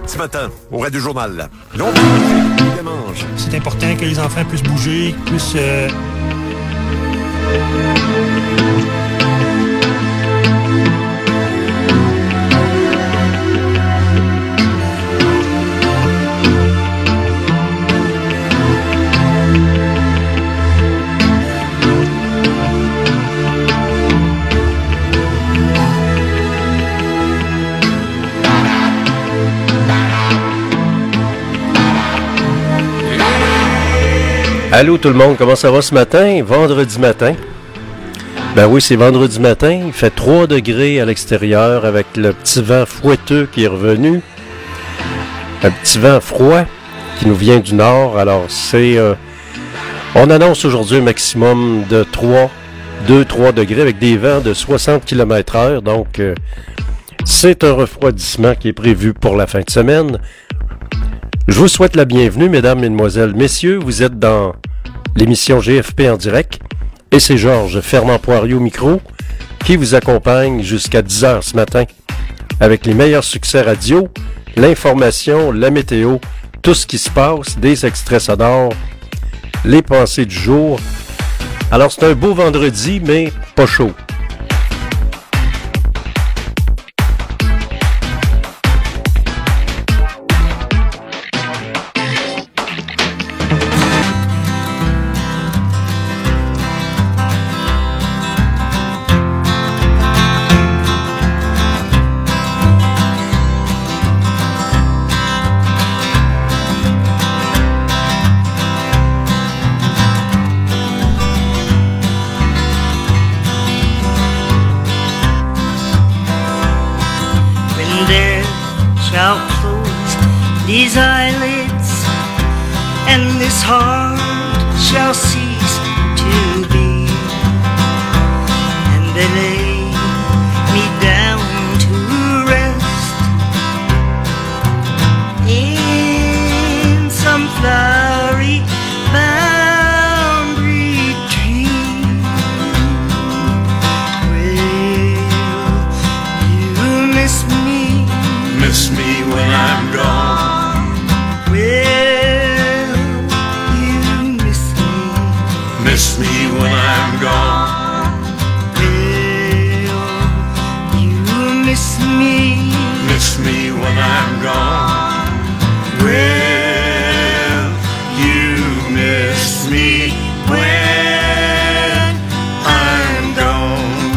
ce matin, au Radio Journal. Là, on peut écouter Dimanche. C'est important que les enfants puissent bouger, puissent... Allô tout le monde, comment ça va ce matin? Vendredi matin. Ben oui, c'est vendredi matin. Il fait 3 degrés à l'extérieur avec le petit vent fouetteux qui est revenu. Un petit vent froid qui nous vient du nord. Alors c'est... on annonce aujourd'hui un maximum de 2-3 degrés avec des vents de 60 km/h. Donc c'est un refroidissement qui est prévu pour la fin de semaine. Je vous souhaite la bienvenue, mesdames, mesdemoiselles, messieurs. Vous êtes dans l'émission GFP en direct. Et c'est Georges Fernand-Poirier au micro qui vous accompagne jusqu'à 10h ce matin avec les meilleurs succès radio, l'information, la météo, tout ce qui se passe, des extraits sonores, les pensées du jour. Alors, c'est un beau vendredi, mais pas chaud. These eyelids and this heart shall cease to beat, and they lay me down to rest in some flowery bound retreat. Will you miss me? Miss me when I'm gone. Miss me when I'm gone. Will you miss me? Miss me when I'm gone. Will you miss me when I'm gone?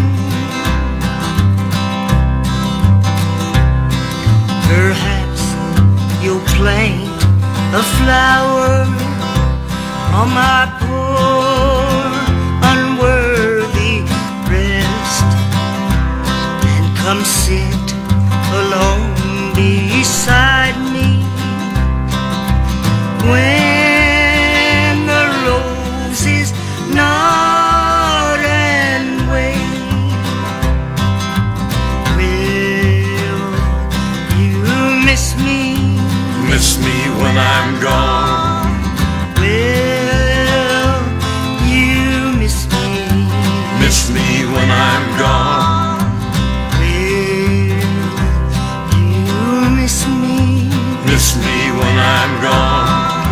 Perhaps you'll plant a flower on my poor unworthy breast and come sit alone beside me when the roses nod and wave. Will you miss me? Miss me when I'm gone. Miss me when I'm gone. Will you miss me? Miss me when I'm gone.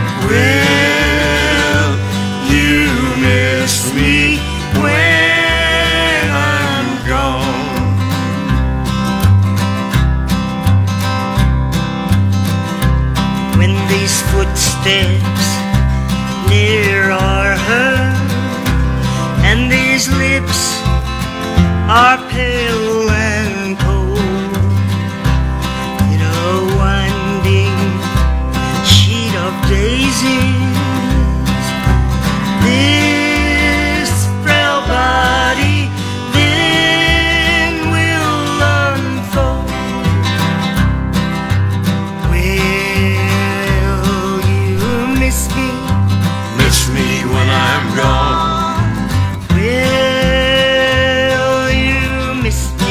Will you miss me when I'm gone? When these footsteps near are heard and these lips are pale and cold in a winding sheet of daisies, this frail body then will unfold. Will you miss me? Miss me when I'm gone. Will you miss me?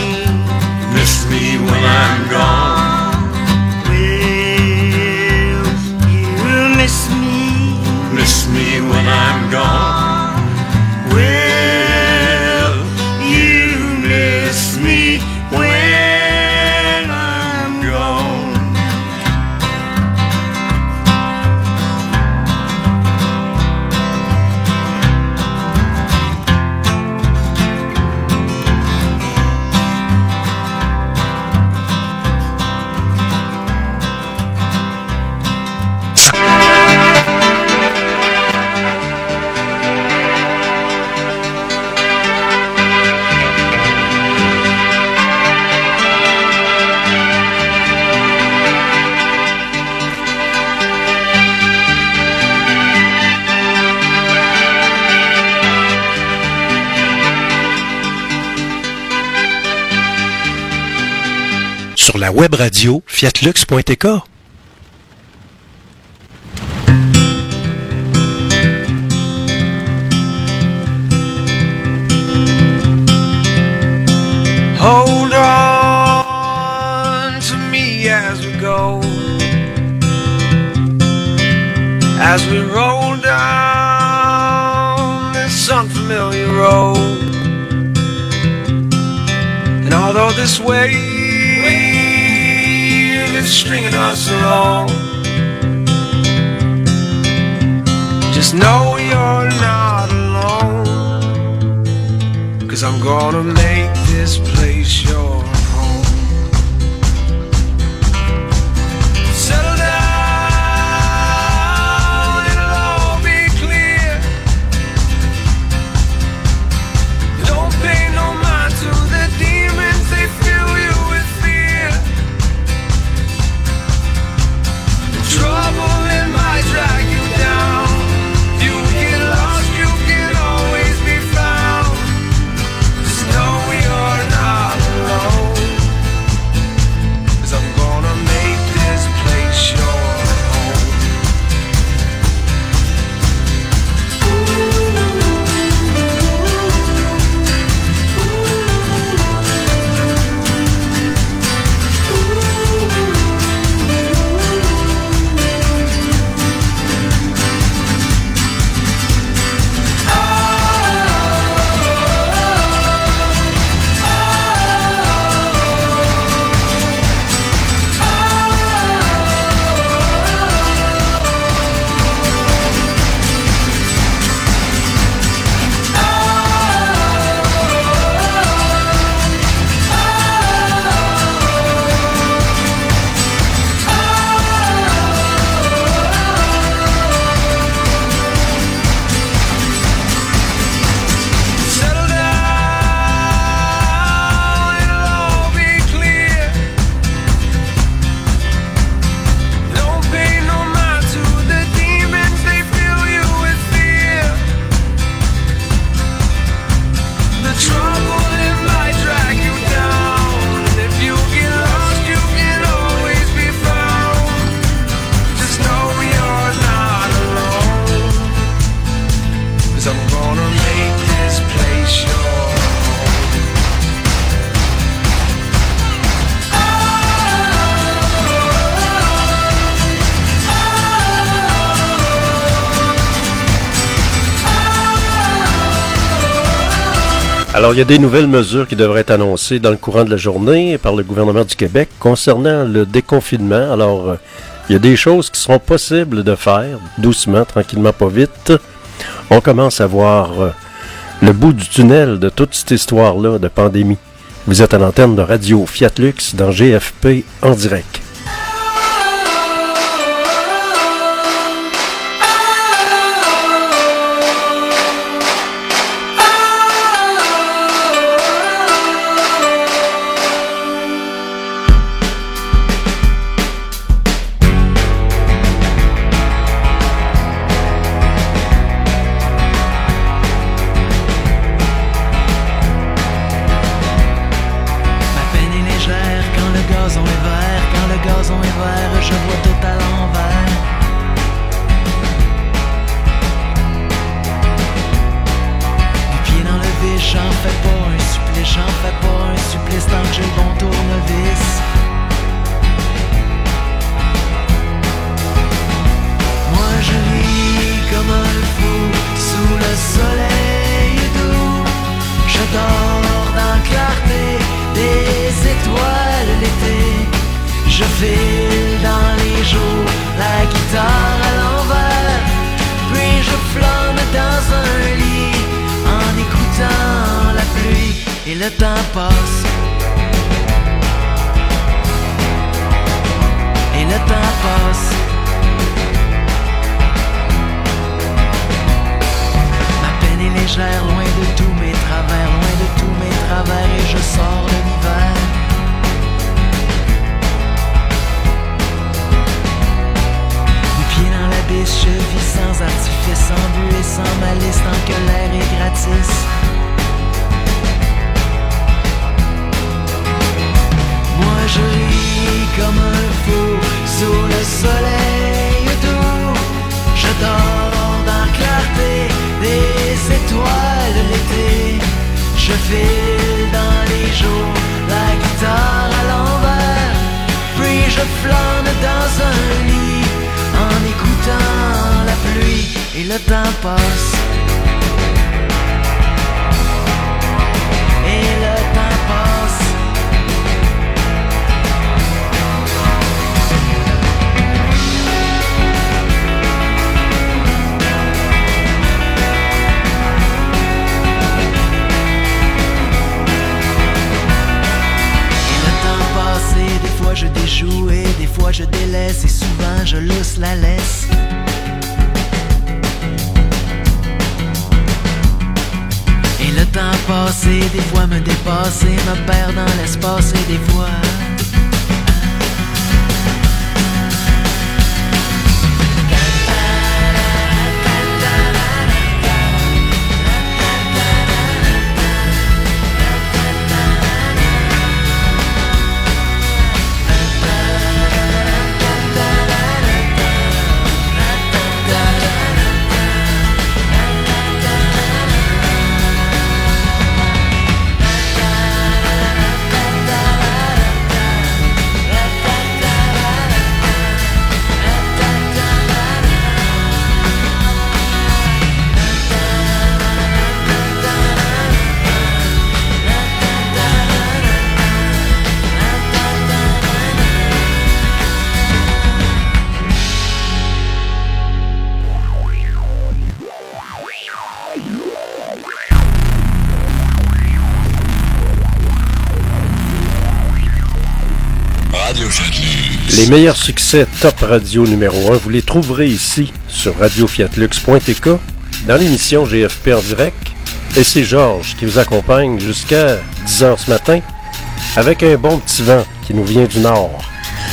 sur la web radio fiatlux.tk. Hold on to me as we go, as we roll down this unfamiliar road. And although this wave is stringing us along, just know you're not alone, 'cause I'm gonna make this place your home. Settle down, it'll all be clear. Don't pay no mind to the demons, they fill you with fear. The trouble it might drag you down. You get lost, you can always be found. Just know you're not alone, 'cause I'm gonna make this place your home. Settle down, it'll all be clear. Don't pay no mind to the demons, they fill you with fear. The trouble it might drag you down, and if you get lost, you can always be found. Just know you're not alone, 'cause I'm gonna make this place your home. Alors, il y a des nouvelles mesures qui devraient être annoncées dans le courant de la journée par le gouvernement du Québec concernant le déconfinement. Alors, il y a des choses qui seront possibles de faire, doucement, tranquillement, pas vite. On commence à voir le bout du tunnel de toute cette histoire-là de pandémie. Vous êtes à l'antenne de Radio Fiat Lux dans GFP en direct. Ma peine est légère quand le gazon est vert, quand le gazon est vert, je vois tout à l'envers. Les pieds dans le vide, j'en fais pas un supplice, j'en fais pas un supplice tant que j'ai le bon tournevis. Moi je ris comme un fou sous le soleil doux. Je dors dans la clarté des étoiles l'été. Je file dans les jours, la guitare à l'envers. Puis je flâne dans un lit en écoutant la pluie. Et le temps passe. Et le temps passe. Ma peine est légère, loin de tous mes travers, loin de tous mes travers, et je sors de l'hiver. Les pieds dans l'abysse, je vis sans artifice, sans but et sans malice, tant que l'air est gratis. Moi je ris je flâne dans un lit en écoutant la pluie et le temps passe. Et le temps passe. Des fois je déjoue et des fois je délaisse et souvent je lousse la laisse. Et le temps passé des fois me dépasse et me perd dans l'espace et des fois Les meilleurs succès Top Radio numéro 1, vous les trouverez ici sur radiofiatlux.tk dans l'émission GFP en direct. Et c'est Georges qui vous accompagne jusqu'à 10h ce matin avec un bon petit vent qui nous vient du nord.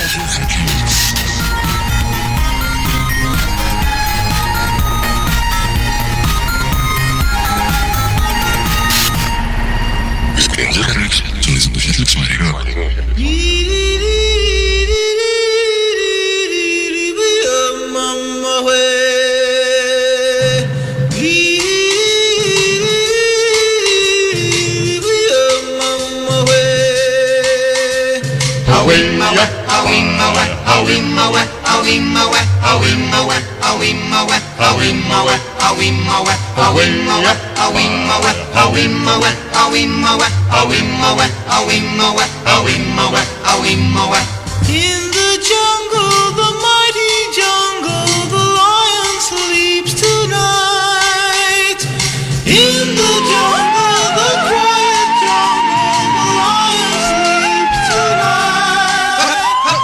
In the jungle, the mighty jungle, the lion sleeps tonight. In the jungle, the quiet jungle, the lion sleeps tonight.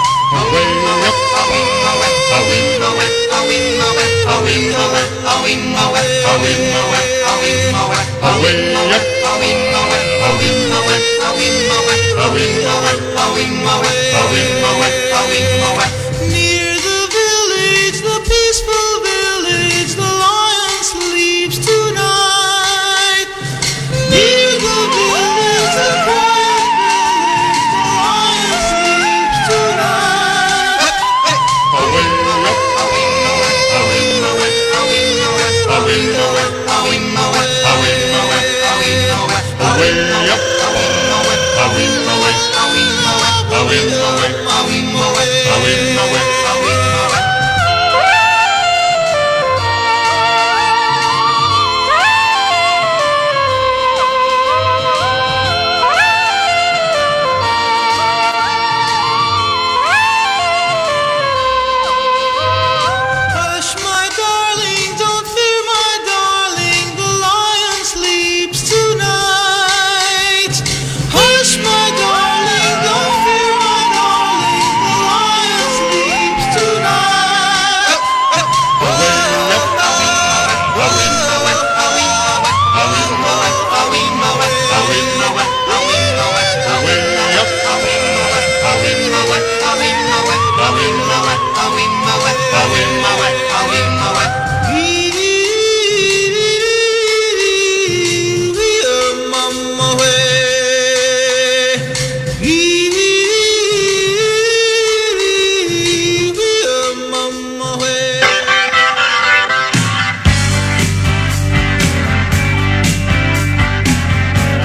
Near the village, the peaceful village, the lion sleeps tonight. Near the village, the quiet village, the lion sleeps tonight. Hush, my darling, don't fear, my darling, the lion sleeps tonight. Hush, my darling, don't fear, my darling, the lion sleeps tonight.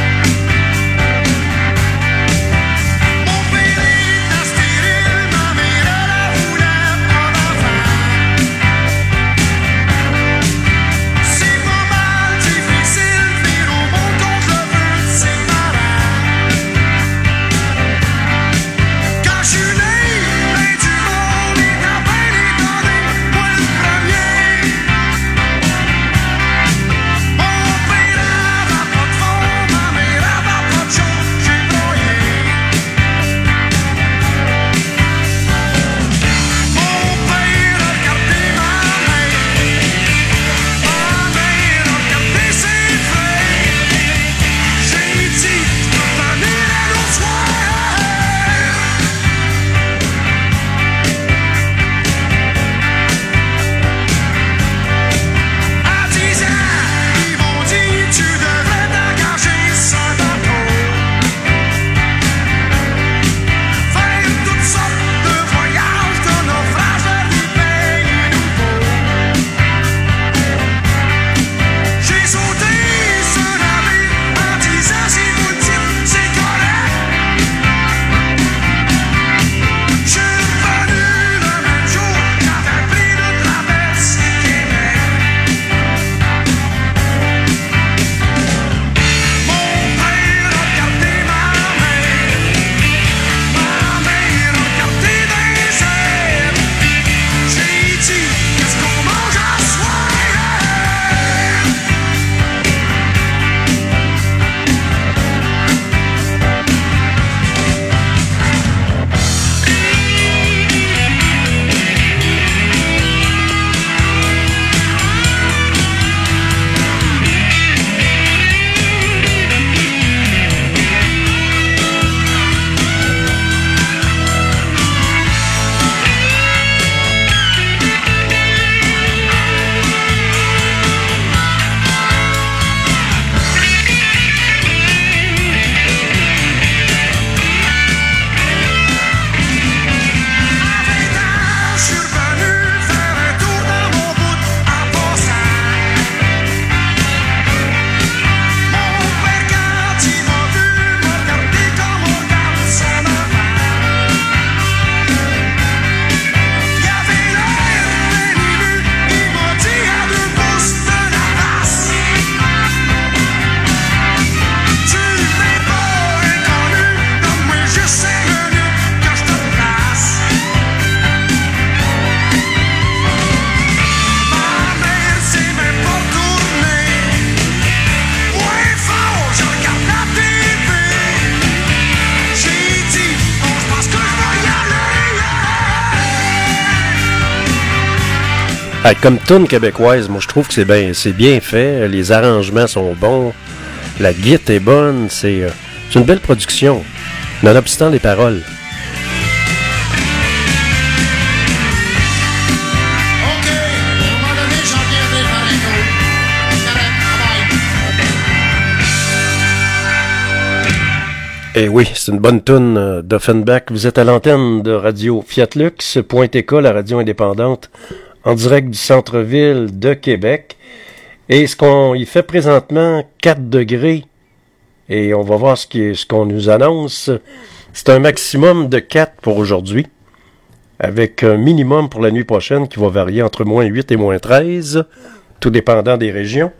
Mon pays, Ah, comme tune québécoise, moi je trouve que c'est bien fait. Les arrangements sont bons. La guitare est bonne. C'est une belle production. Nonobstant les paroles. Et oui, c'est une bonne toune d'Offenbach. Vous êtes à l'antenne de Radio Fiatlux.tk, la radio indépendante, en direct du centre-ville de Québec. Et il fait présentement 4 degrés. Et on va voir ce qu'on nous annonce. C'est un maximum de 4 pour aujourd'hui, avec un minimum pour la nuit prochaine qui va varier entre moins 8 et moins 13, tout dépendant des régions.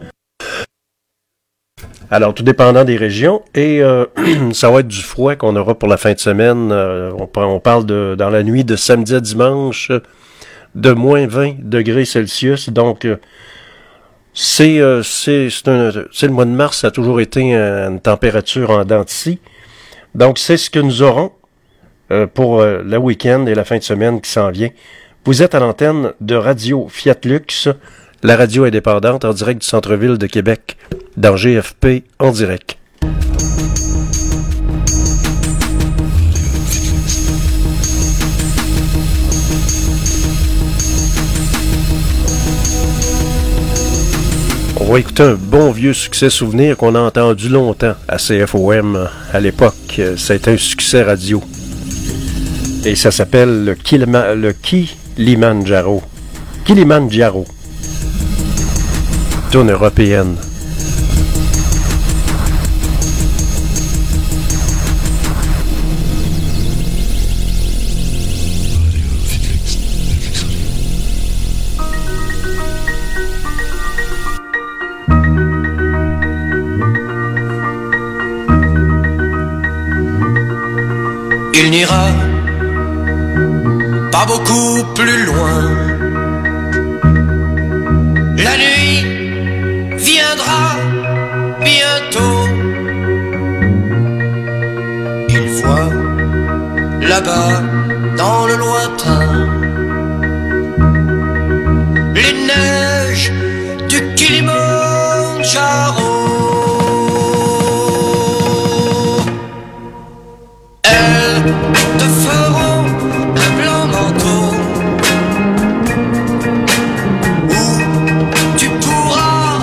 Alors, tout dépendant des régions, et ça va être du froid qu'on aura pour la fin de semaine. On parle dans la nuit de samedi à dimanche de moins 20 degrés Celsius. Donc, c'est le mois de mars, ça a toujours été une température en dents de scie. Donc, c'est ce que nous aurons pour le week-end et la fin de semaine qui s'en vient. Vous êtes à l'antenne de Radio Fiatlux, la radio indépendante en direct du centre-ville de Québec, dans GFP en direct. On va écouter un bon vieux succès souvenir qu'on a entendu longtemps à CFOM à l'époque. Ça a été un succès radio. Et ça s'appelle le Kilimanjaro. Kilimanjaro. Tourne européenne. Il n'ira pas beaucoup plus loin. La nuit viendra bientôt. Il voit là-bas dans le lointain les neiges du Kilimanjaro. Elles te feront un blanc manteau où tu pourras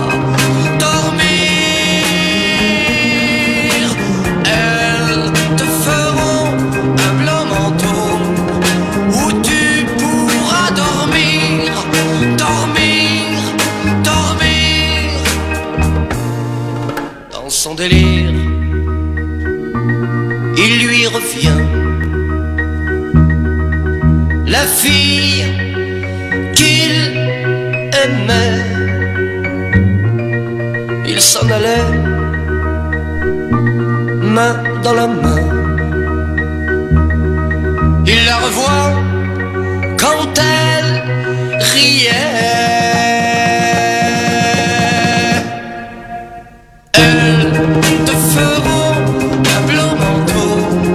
dormir. Elles te feront un blanc manteau où tu pourras dormir, dormir, dormir. Dans son délire, il lui revient la fille qu'il aimait. Il s'en allait, main dans la main. Il la revoit quand elle riait. Elles te feront un blanc manteau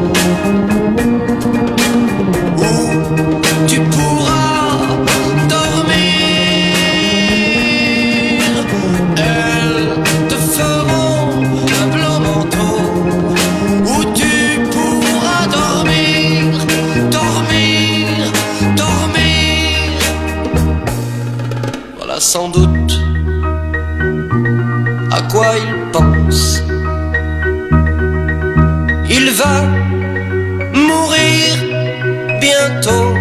où tu pourras dormir. Elles te feront un blanc manteau où tu pourras dormir, dormir, dormir. Voilà sans doute à quoi il pense. Il va mourir bientôt.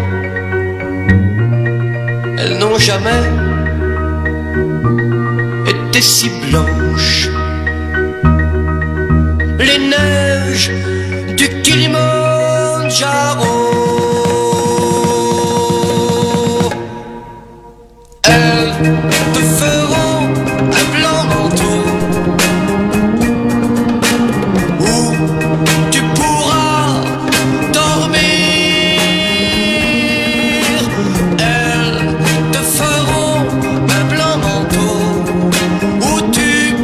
Elles n'ont jamais été si blanches. Les neiges du Kilimanjaro. Elles te feront un blanc manteau où tu pourras dormir. Elles te feront un blanc manteau où tu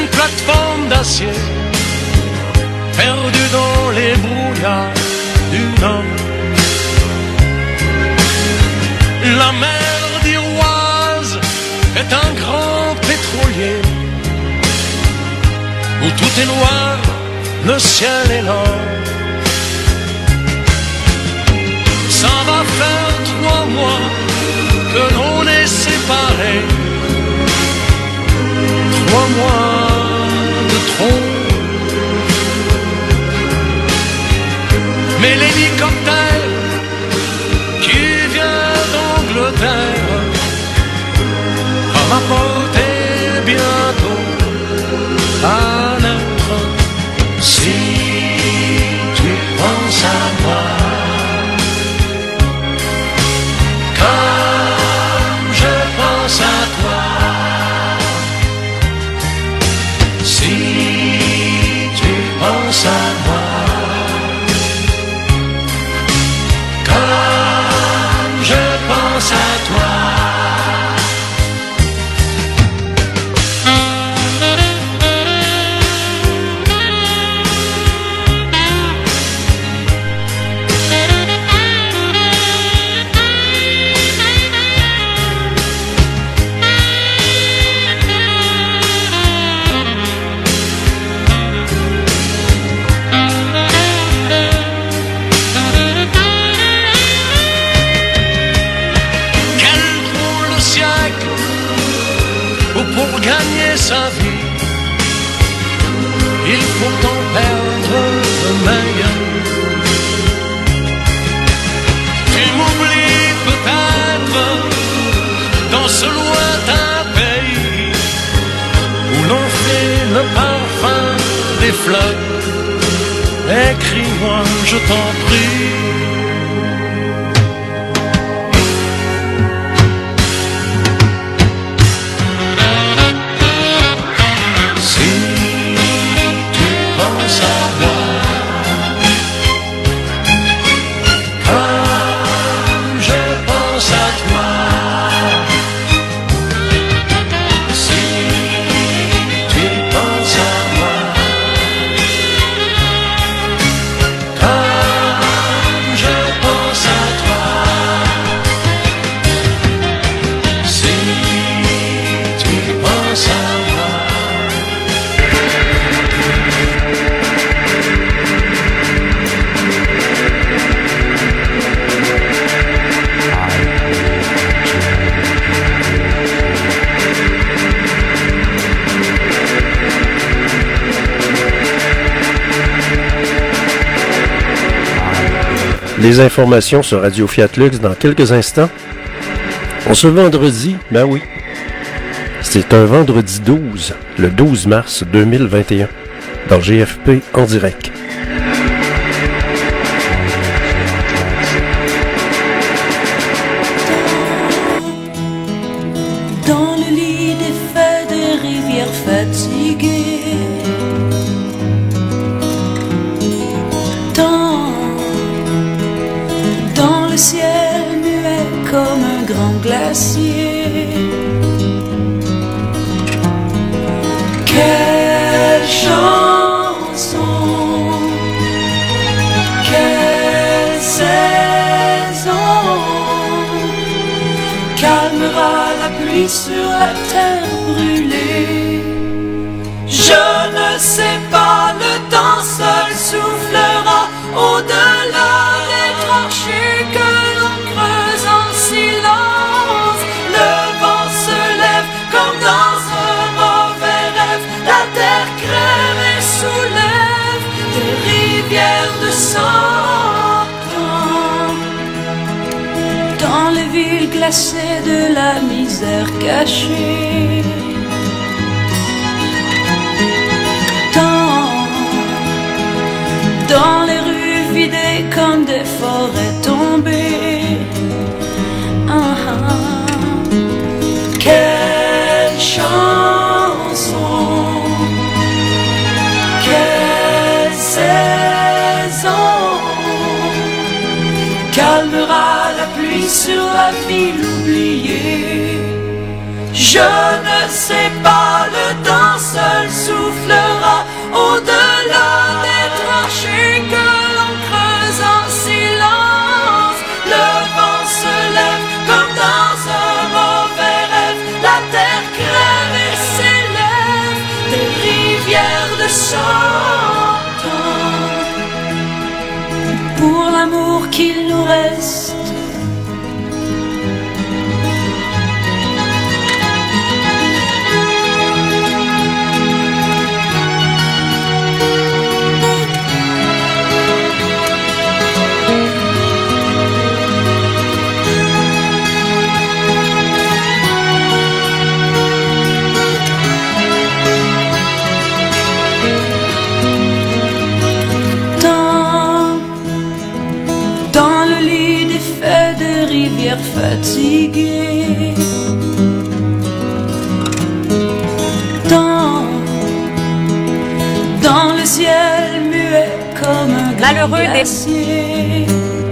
une plateforme d'acier perdue dans les brouillards du Nord. La mer d'Iroise est un grand pétrolier où tout est noir, le ciel est l'or. Ça va faire 3 mois que l'on est séparés. 3 mois de trop. Mais l'hélicoptère qui vient d'Angleterre va m'apporter bientôt à l'être. Si tu penses à moi comme je pense à toi, si tu penses à moi comme je pense à toi. Pour gagner sa vie, il faut en perdre le meilleur. Tu m'oublies peut-être dans ce lointain pays où l'on fait le parfum des fleurs. Écris-moi, je t'en prie. Les informations sur Radio Fiat Lux dans quelques instants. On se vendredi, ben oui. C'est un vendredi 12, le 12 mars 2021, dans GFP en direct. Dans le lit des feux des rivières fatiguées, dans le ciel muet comme un grand glacier. Quelle chanson, quelle saison calmera la pluie sur la terre brûlée. Je ne sais pas, le temps seul soufflera au-delà des tranchées que l'on creuse en silence. Le vent se lève comme dans un mauvais rêve. La terre crève et soulève des rivières de sang. Dans les villes glacées de la misère cachée, dans les rues vidées comme des forêts tombées. Quelle chanson, quelle saison calmera la pluie sur la ville oubliée. Je ne sais pas, le temps seul soufflera au-delà des tranchées que l'on creuse en silence. Le vent se lève comme dans un mauvais rêve, la terre crève et s'élève des rivières de chantants pour l'amour qu'il nous reste. Fatigué dans le ciel muet comme un malheureux glacier.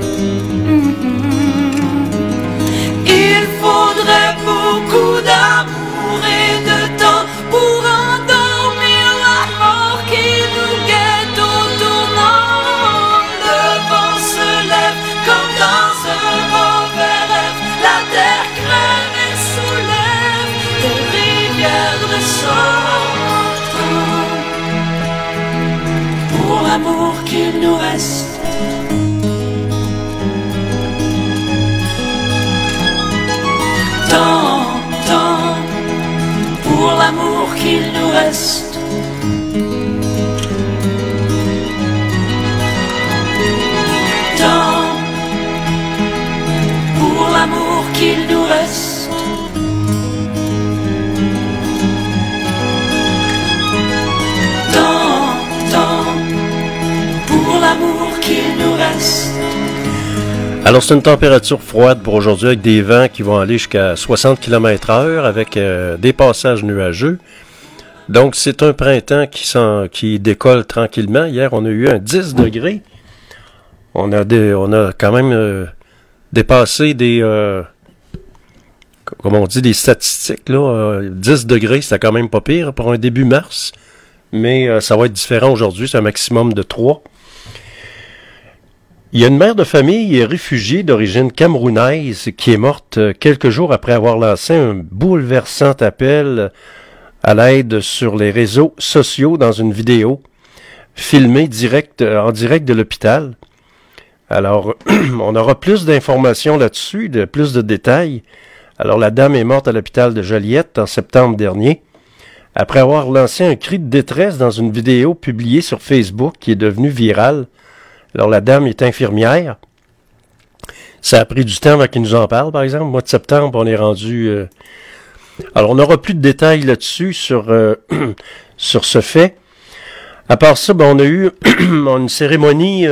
Il faudrait beaucoup d'amour et de temps pour endormir la mort qui nous guette au tournant. Le vent se lève comme dans un mauvais rêve, la terre crève et soulève des rivières de chantants pour l'amour qu'il nous reste. Tant pour l'amour qu'il nous reste. Tant pour l'amour qu'il nous reste. Tant pour l'amour qu'il nous reste. Alors, c'est une température froide pour aujourd'hui avec des vents qui vont aller jusqu'à 60 km/h avec des passages nuageux. Donc, c'est un printemps qui décolle tranquillement. Hier, on a eu un 10 degrés. On a quand même dépassé des statistiques, là. 10 degrés, c'était quand même pas pire pour un début mars. Mais ça va être différent aujourd'hui. C'est un maximum de 3. Il y a une mère de famille réfugiée d'origine camerounaise qui est morte quelques jours après avoir lancé un bouleversant appel à l'aide sur les réseaux sociaux dans une vidéo filmée en direct de l'hôpital. Alors, on aura plus d'informations là-dessus, plus de détails. Alors, la dame est morte à l'hôpital de Joliette en septembre dernier, après avoir lancé un cri de détresse dans une vidéo publiée sur Facebook qui est devenue virale. Alors, la dame est infirmière. Ça a pris du temps avant qu'il nous en parle, par exemple. Au mois de septembre, on est rendu... Alors, on n'aura plus de détails là-dessus sur ce fait. À part ça, on a eu une cérémonie...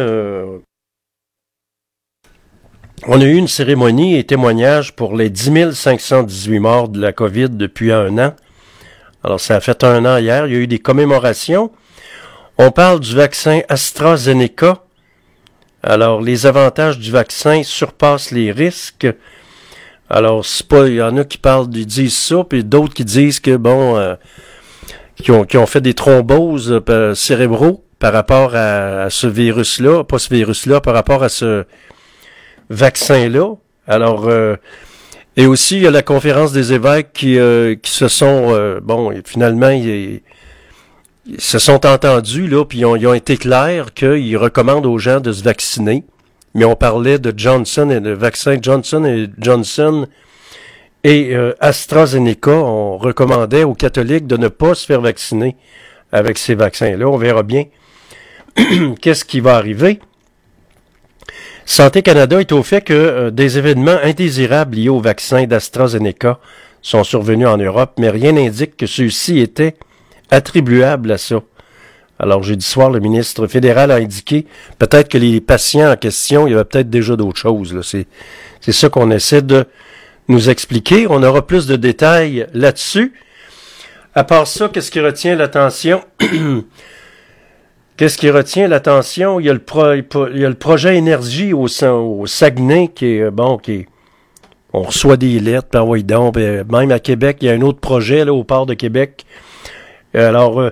On a eu une cérémonie et témoignage pour les 10 518 morts de la COVID depuis 1 an. Alors, ça a fait 1 an hier. Il y a eu des commémorations. On parle du vaccin AstraZeneca. Alors, les avantages du vaccin surpassent les risques. Alors, c'est pas, il y en a qui disent ça, puis d'autres qui disent que, qui ont fait des thromboses cérébraux par rapport à ce virus-là, pas ce virus-là, par rapport à ce vaccin-là. Alors, et aussi, il y a la conférence des évêques qui se sont, finalement, ils se sont entendus, là, puis ils ont été clairs qu'ils recommandent aux gens de se vacciner. Mais on parlait de Johnson et de vaccin Johnson & Johnson et AstraZeneca. On recommandait aux catholiques de ne pas se faire vacciner avec ces vaccins-là. On verra bien qu'est-ce qui va arriver. Santé Canada est au fait que des événements indésirables liés au vaccin d'AstraZeneca sont survenus en Europe, mais rien n'indique que ceux-ci étaient attribuables à ça. Alors, jeudi soir, le ministre fédéral a indiqué peut-être que les patients en question, il y avait peut-être déjà d'autres choses, là. C'est ça qu'on essaie de nous expliquer. On aura plus de détails là-dessus. À part ça, qu'est-ce qui retient l'attention? Qu'est-ce qui retient l'attention? Il y a le projet énergie au Saguenay qui est On reçoit des lettres, puis oui, donc, même à Québec, il y a un autre projet là, au port de Québec. Alors,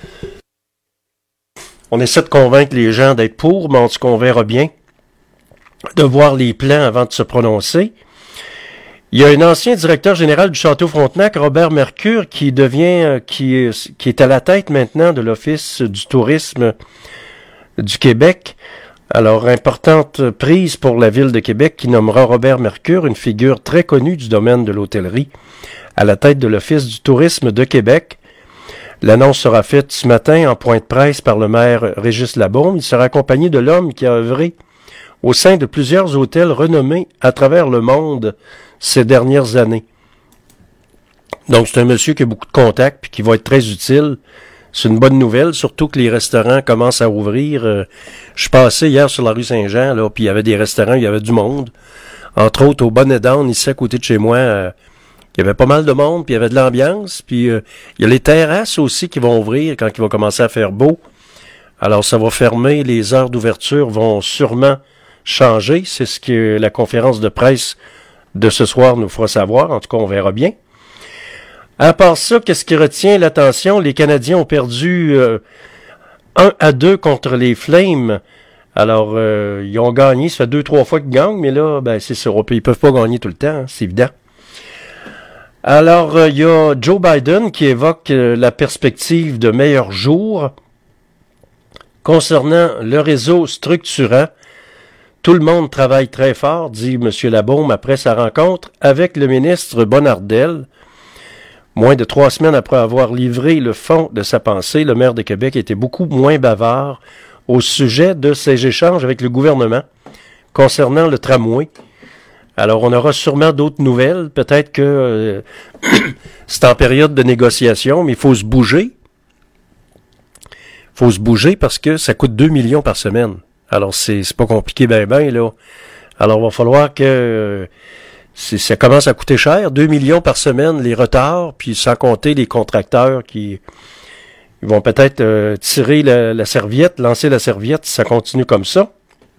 on essaie de convaincre les gens d'être pour, mais en tout cas, on verra bien, de voir les plans avant de se prononcer. Il y a un ancien directeur général du Château Frontenac, Robert Mercure, qui est à la tête maintenant de l'Office du tourisme du Québec. Alors, importante prise pour la Ville de Québec qui nommera Robert Mercure, une figure très connue du domaine de l'hôtellerie, à la tête de l'Office du tourisme de Québec. L'annonce sera faite ce matin en point de presse par le maire Régis Labaume. Il sera accompagné de l'homme qui a œuvré au sein de plusieurs hôtels renommés à travers le monde ces dernières années. Donc, c'est un monsieur qui a beaucoup de contacts puis qui va être très utile. C'est une bonne nouvelle, surtout que les restaurants commencent à ouvrir. Je suis passé hier sur la rue Saint-Jean, là, puis il y avait des restaurants, il y avait du monde. Entre autres, au Bonnet d'Âne, ici à côté de chez moi, il y avait pas mal de monde, puis il y avait de l'ambiance. Puis il y a les terrasses aussi qui vont ouvrir quand il va commencer à faire beau. Alors, ça va fermer, les heures d'ouverture vont sûrement changer. C'est ce que la conférence de presse de ce soir nous fera savoir. En tout cas, on verra bien. À part ça, qu'est-ce qui retient l'attention? Les Canadiens ont perdu 1-2 contre les Flames. Alors, ils ont gagné. Ça fait 2-3 fois qu'ils gagnent, mais là, ben c'est sûr. Ils peuvent pas gagner tout le temps, hein, c'est évident. Alors, il y a Joe Biden qui évoque la perspective de meilleurs jours concernant le réseau structurant. Tout le monde travaille très fort, dit M. Labaume après sa rencontre avec le ministre Bonnardel. Moins de 3 semaines après avoir livré le fond de sa pensée, le maire de Québec était beaucoup moins bavard au sujet de ses échanges avec le gouvernement concernant le tramway. Alors, on aura sûrement d'autres nouvelles. Peut-être que c'est en période de négociation, mais il faut se bouger. Il faut se bouger parce que ça coûte 2 millions par semaine. Alors, c'est pas compliqué ben, là. Alors, il va falloir que... ça commence à coûter cher, 2 millions par semaine, les retards, puis sans compter les contracteurs qui ils vont peut-être tirer la serviette, lancer la serviette si ça continue comme ça.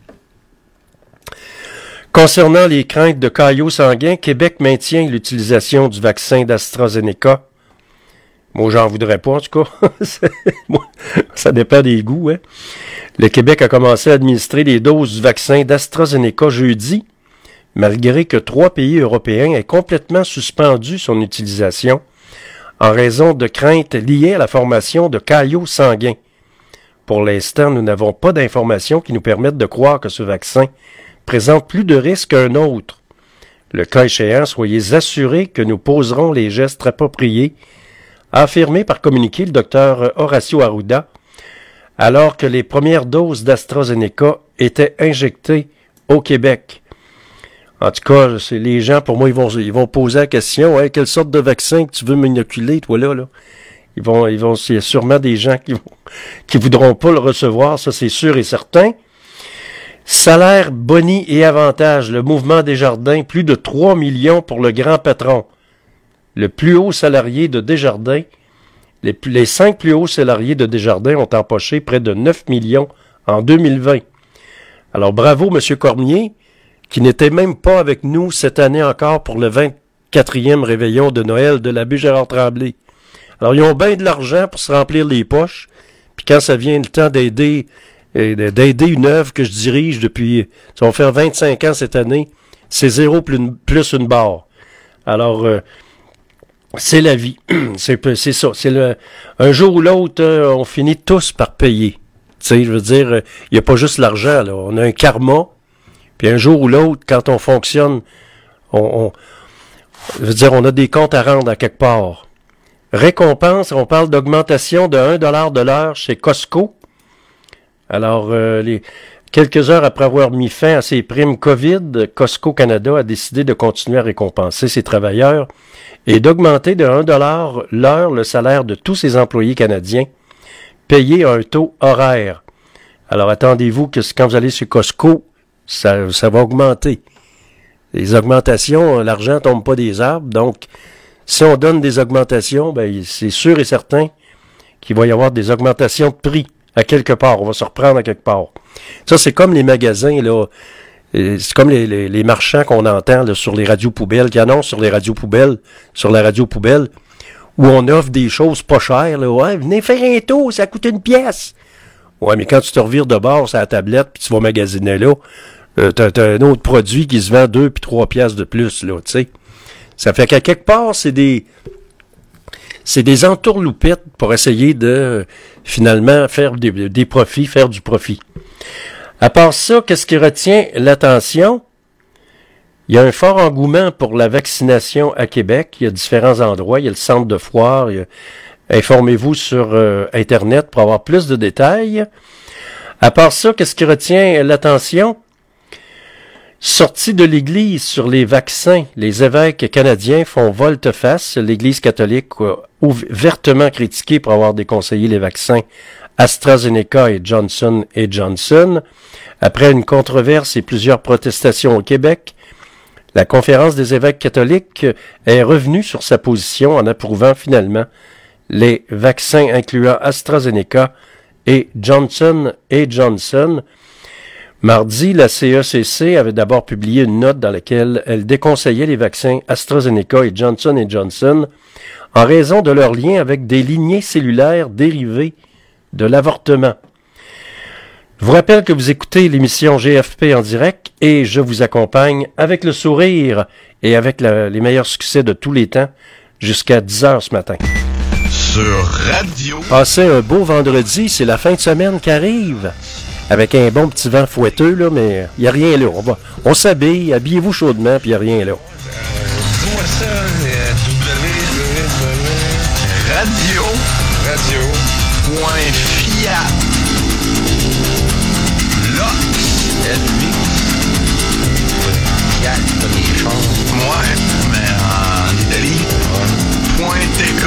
Concernant les craintes de caillots sanguins, Québec maintient l'utilisation du vaccin d'AstraZeneca. Moi, j'en voudrais pas, en tout cas. Ça dépend des goûts, hein. Le Québec a commencé à administrer les doses du vaccin d'AstraZeneca jeudi, malgré que 3 pays européens aient complètement suspendu son utilisation en raison de craintes liées à la formation de caillots sanguins. Pour l'instant, nous n'avons pas d'informations qui nous permettent de croire que ce vaccin présente plus de risques qu'un autre. Le cas échéant, soyez assurés que nous poserons les gestes appropriés, a affirmé par communiqué le docteur Horacio Arruda, alors que les premières doses d'AstraZeneca étaient injectées au Québec. En tout cas, c'est les gens, pour moi, ils vont poser la question, hey, quelle sorte de vaccin que tu veux m'inoculer, toi là? Il y a sûrement des gens qui voudront pas le recevoir, ça c'est sûr et certain. Salaire, boni et avantages, le mouvement Desjardins, plus de 3 millions pour le grand patron. Le plus haut salarié de Desjardins, les 5 plus hauts salariés de Desjardins ont empoché près de 9 millions en 2020. Alors bravo, M. Cormier, qui n'était même pas avec nous cette année encore pour le 24e réveillon de Noël de l'abbé Gérard Tremblay. Alors, ils ont bien de l'argent pour se remplir les poches, puis quand ça vient le temps d'aider une œuvre que je dirige depuis, ça va faire 25 ans cette année, c'est 0 plus une barre. Alors, c'est la vie. C'est ça. Un jour ou l'autre, on finit tous par payer. Tu sais, je veux dire, il n'y a pas juste l'argent, là. On a un karma. Puis un jour ou l'autre, quand on fonctionne, je veux dire, on a des comptes à rendre à quelque part. Récompense, on parle d'augmentation de 1$ de l'heure chez Costco. Alors, quelques heures après avoir mis fin à ses primes COVID, Costco Canada a décidé de continuer à récompenser ses travailleurs et d'augmenter de 1$ l'heure le salaire de tous ses employés canadiens, payés à un taux horaire. Alors, attendez-vous que quand vous allez sur Costco, ça va augmenter. Les augmentations, l'argent tombe pas des arbres, donc si on donne des augmentations, ben c'est sûr et certain qu'il va y avoir des augmentations de prix à quelque part. On va se reprendre à quelque part. Ça, c'est comme les magasins, là. C'est comme les marchands qu'on entend là, sur les radios poubelles, qui annoncent sur les radios poubelles, sur la radio poubelle, où on offre des choses pas chères. Là. Ouais, venez faire un tour, ça coûte une pièce. Ouais, mais quand tu te revires de bord sur la tablette, puis tu vas magasiner là, t'as un autre produit qui se vend 2 puis 3 piastres de plus, là, tu sais. Ça fait qu'à quelque part, c'est des entourloupettes pour essayer de, finalement, faire des profits, faire du profit. À part ça, qu'est-ce qui retient l'attention? Il y a un fort engouement pour la vaccination à Québec. Il y a différents endroits. Il y a le centre de foire. Informez-vous sur Internet pour avoir plus de détails. À part ça, qu'est-ce qui retient l'attention? Sortie de l'Église sur les vaccins. Les évêques canadiens font volte-face. L'Église catholique ouvertement critiquée pour avoir déconseillé les vaccins AstraZeneca et Johnson & Johnson. Après une controverse et plusieurs protestations au Québec, la Conférence des évêques catholiques est revenue sur sa position en approuvant finalement les vaccins incluant AstraZeneca et Johnson & Johnson. Mardi, la CECC avait d'abord publié une note dans laquelle elle déconseillait les vaccins AstraZeneca et Johnson & Johnson en raison de leur lien avec des lignées cellulaires dérivées de l'avortement. Je vous rappelle que vous écoutez l'émission GFP en direct et je vous accompagne avec le sourire et avec les meilleurs succès de tous les temps jusqu'à 10h ce matin. Sur Radio. Passez un beau vendredi, c'est la fin de semaine qui arrive. Avec un bon petit vent fouetteux, là, mais il n'y a rien là. On s'habille, habillez-vous chaudement, puis il n'y a rien là. Radio.fiat. Là, LV. Fiat, comme les choses. Ouais, mais en Italie. .tk.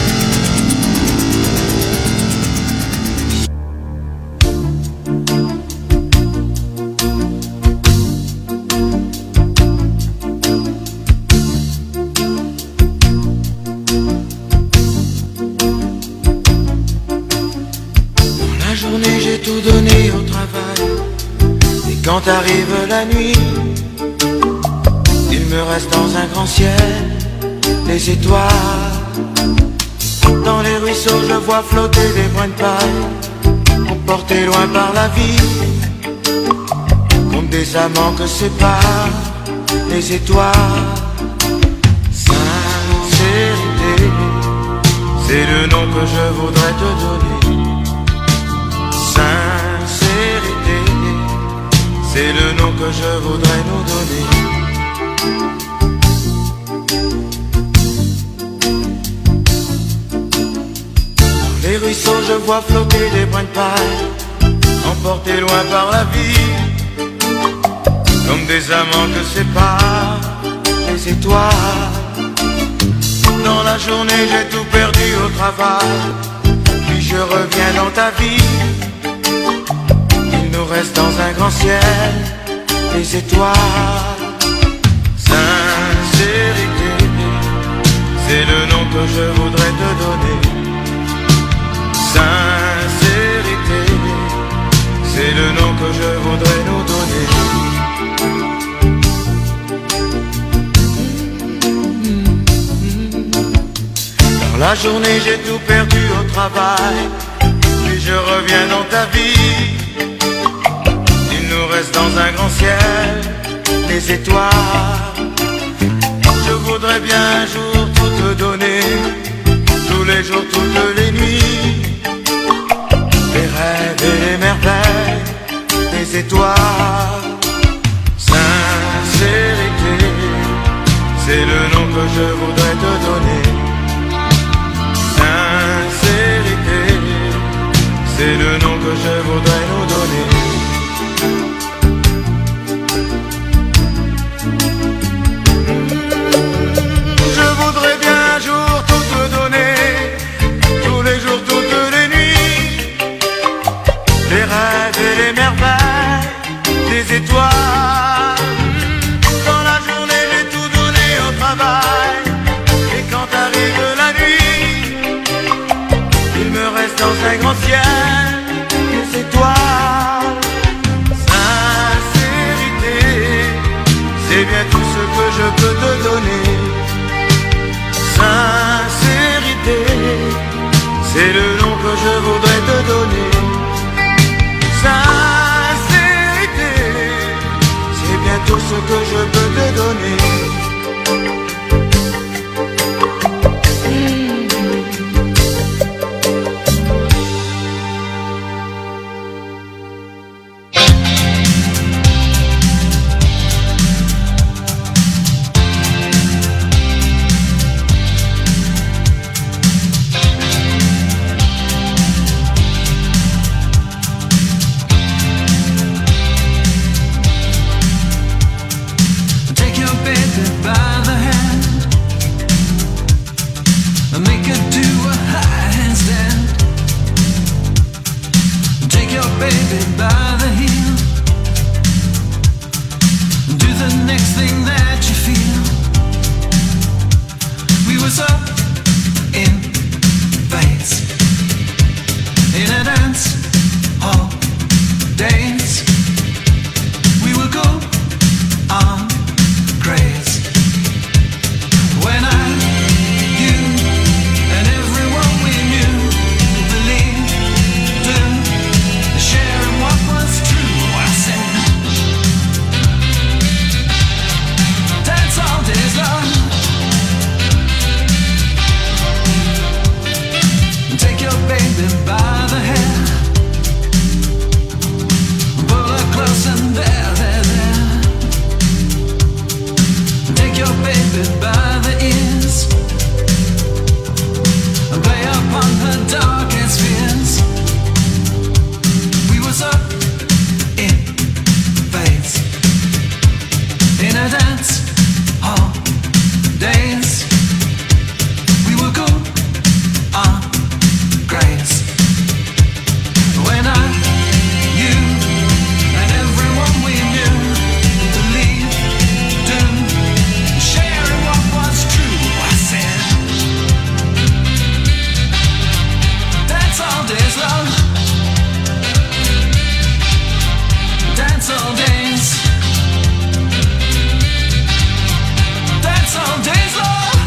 J'ai tout donné au travail. Et quand arrive la nuit, il me reste dans un grand ciel les étoiles. Dans les ruisseaux je vois flotter des brins de paille, emportés loin par la vie, comme des amants que séparent les étoiles. Sincérité, c'est le nom que je voudrais te donner. Sincérité, c'est le nom que je voudrais nous donner. Dans les ruisseaux je vois flotter des brins de paille, emportés loin par la vie, comme des amants que séparent les étoiles. Dans la journée j'ai tout perdu au travail, puis je reviens dans ta vie. Il nous reste dans un grand ciel les étoiles. Sincérité, c'est le nom que je voudrais te donner. Sincérité, c'est le nom que je voudrais nous donner. Dans la journée j'ai tout perdu au travail, puis je reviens dans ta vie. Il nous reste dans un grand ciel les étoiles. Je voudrais bien un jour tout te donner, tous les jours, toutes les nuits, les rêves et les merveilles des étoiles. Sincérité, c'est le nom que je voudrais te donner. Sincérité, c'est le nom que je voudrais nous donner. Je voudrais bien un jour tout te donner, tous les jours, toutes les nuits, les rêves et les merveilles des étoiles. Dans la journée j'ai tout donné au travail, et quand arrive la nuit, il me reste dans un grand ciel les étoiles. Sincérité, baby by the heel. Do the next thing that you feel. We was up in phase, in a dance hall days. We will go on craze. When you, and everyone we knew believed in sharing what was true. I said, dance all days long. Take your baby by the hair, pull her close and there. Take your baby by the ears and play upon her darkest fears. We was up in phase, in a dance hall days. We will go on grace. When you, and everyone we knew believed in sharing what was true. I said, dance all days long, dance all days, dance all days long.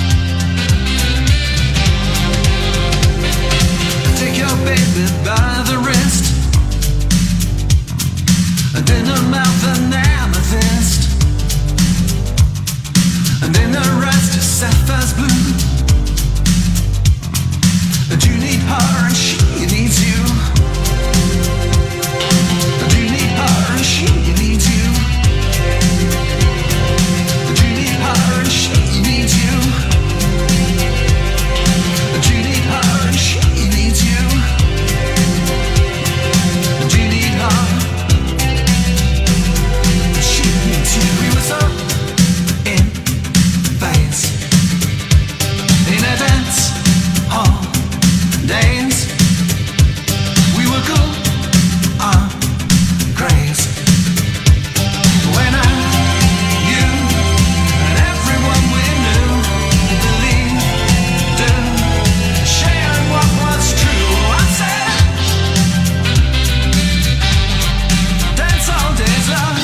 Take your baby by the wrist, and in her mouth an amethyst, and in her eyes just sapphire's blue. And you need her and she needs you. And you need her and she needs you. And you need her and she needs you. And you need her and she needs you. And you need her and she needs you. We was up in phase, in a dance hall days. We were good on craze. When you, and everyone we knew believed in sharing what was true. I said, dance all days long.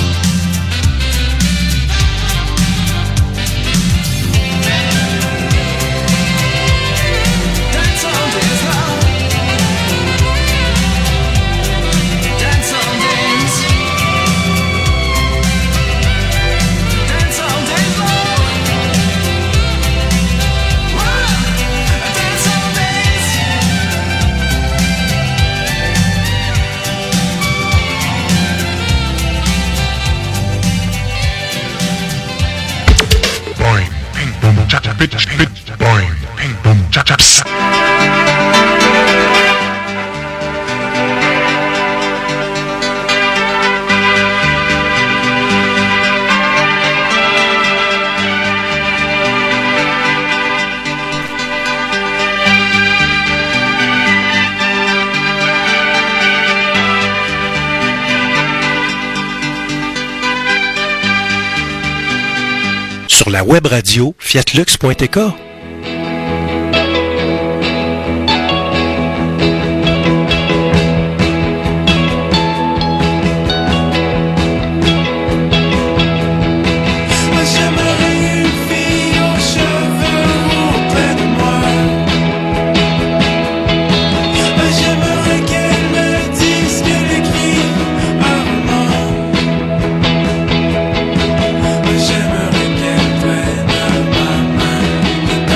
Dance all days long. Dance all days. Dance all days long. Dance all days. Boing, ping, boom, cha cha, bitch, bitch, boing, ping, boom, cha cha, pss. Sur la web radio fiatlux.tk. J'aimerais une fille aux cheveux roux près de moi. J'aimerais qu'elle me dise qu'elle écrit un roman. J'aimerais qu'elle prenne ma main.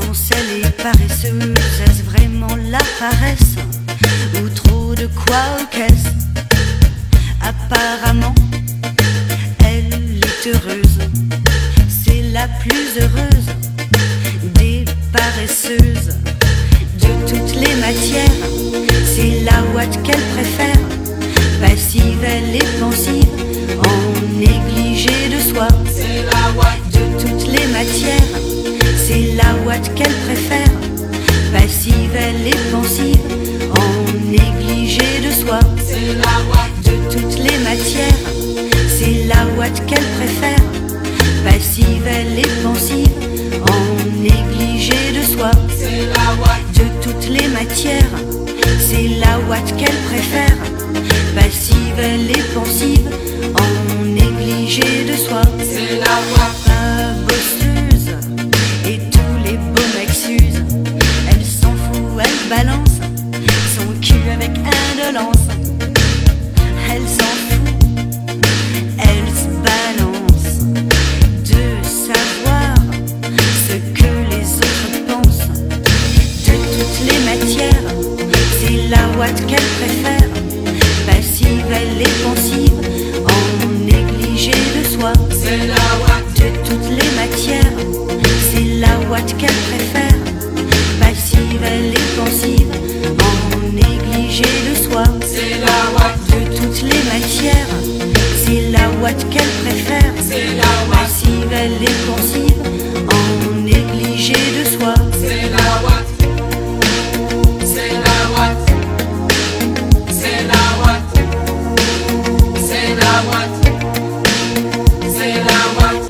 Étincelle et paresseuse, est-ce vraiment la paresse ou trop de quoi aux caisses? Apparemment, elle est heureuse, c'est la plus heureuse des paresseuses. De toutes les matières, c'est la ouate qu'elle préfère. Passive, elle est pensive, en négligé de soi. C'est la ouate. De toutes les matières, c'est la ouate qu'elle préfère. Passive, elle est pensive, en négligé de soi. C'est la ouate. De toutes les matières, c'est la ouate qu'elle préfère. Passive, elle est pensive, en négligé de soi. C'est la ouate. De toutes les matières, c'est la ouate qu'elle préfère. Passive, elle est pensive, en négligé de soi. C'est la ouate. Pas bosseuse, et tous les beaux mecs s'usent. Elle s'en fout, elle balance son cul avec indolence. Elle s'en fout, elle se balance de savoir ce que les autres pensent. De toutes les matières, c'est la ouate qu'elle préfère. Passive, elle est pensive, en négligé de soi. C'est la ouate. De toutes les matières, c'est la ouate qu'elle préfère. Passive, elle est pensive, en négligé de soi. C'est la ouate. De toutes les matières, c'est la ouate qu'elle préfère. C'est la ouate. Passive, elle est pensive, en négligé de soi. C'est la ouate. C'est la ouate. C'est la ouate. C'est la ouate. C'est la ouate.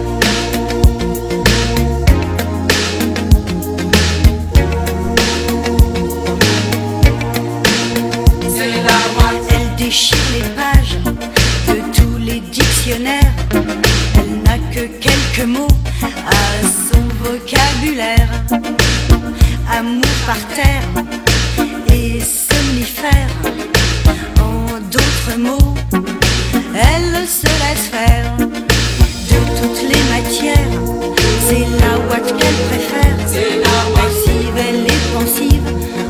C'est la ouate. Elle déchire les pages de tous les dictionnaires. Elle n'a que quelques mots à son vocabulaire. Amour par terre et somnifère. En d'autres mots, elle se laisse faire. De toutes les matières, c'est la ouate qu'elle préfère. C'est la ouate. Passive, elle est pensive,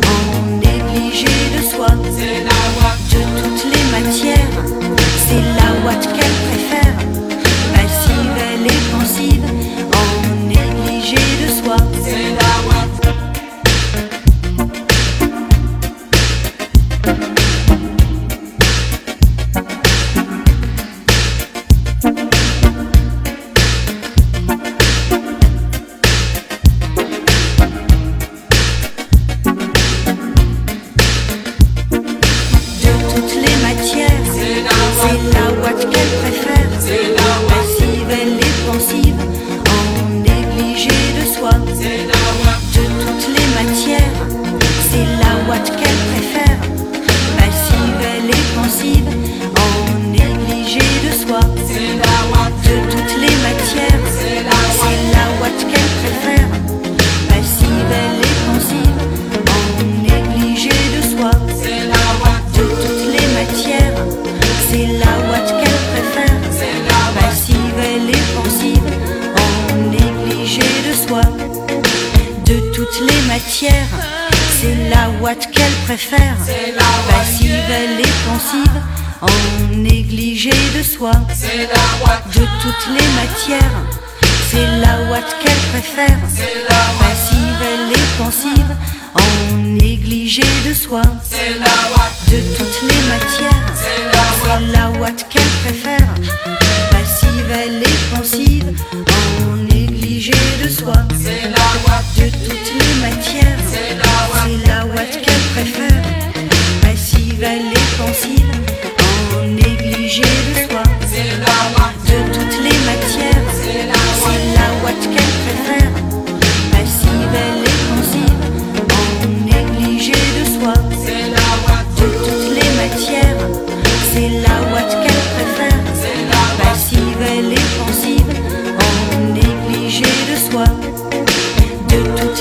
en négligé de soi. C'est la ouate. De toutes les matières, c'est la ouate qu'elle préfère. Passive, elle est pensive, en négligé de soi. C'est la ouate. De toutes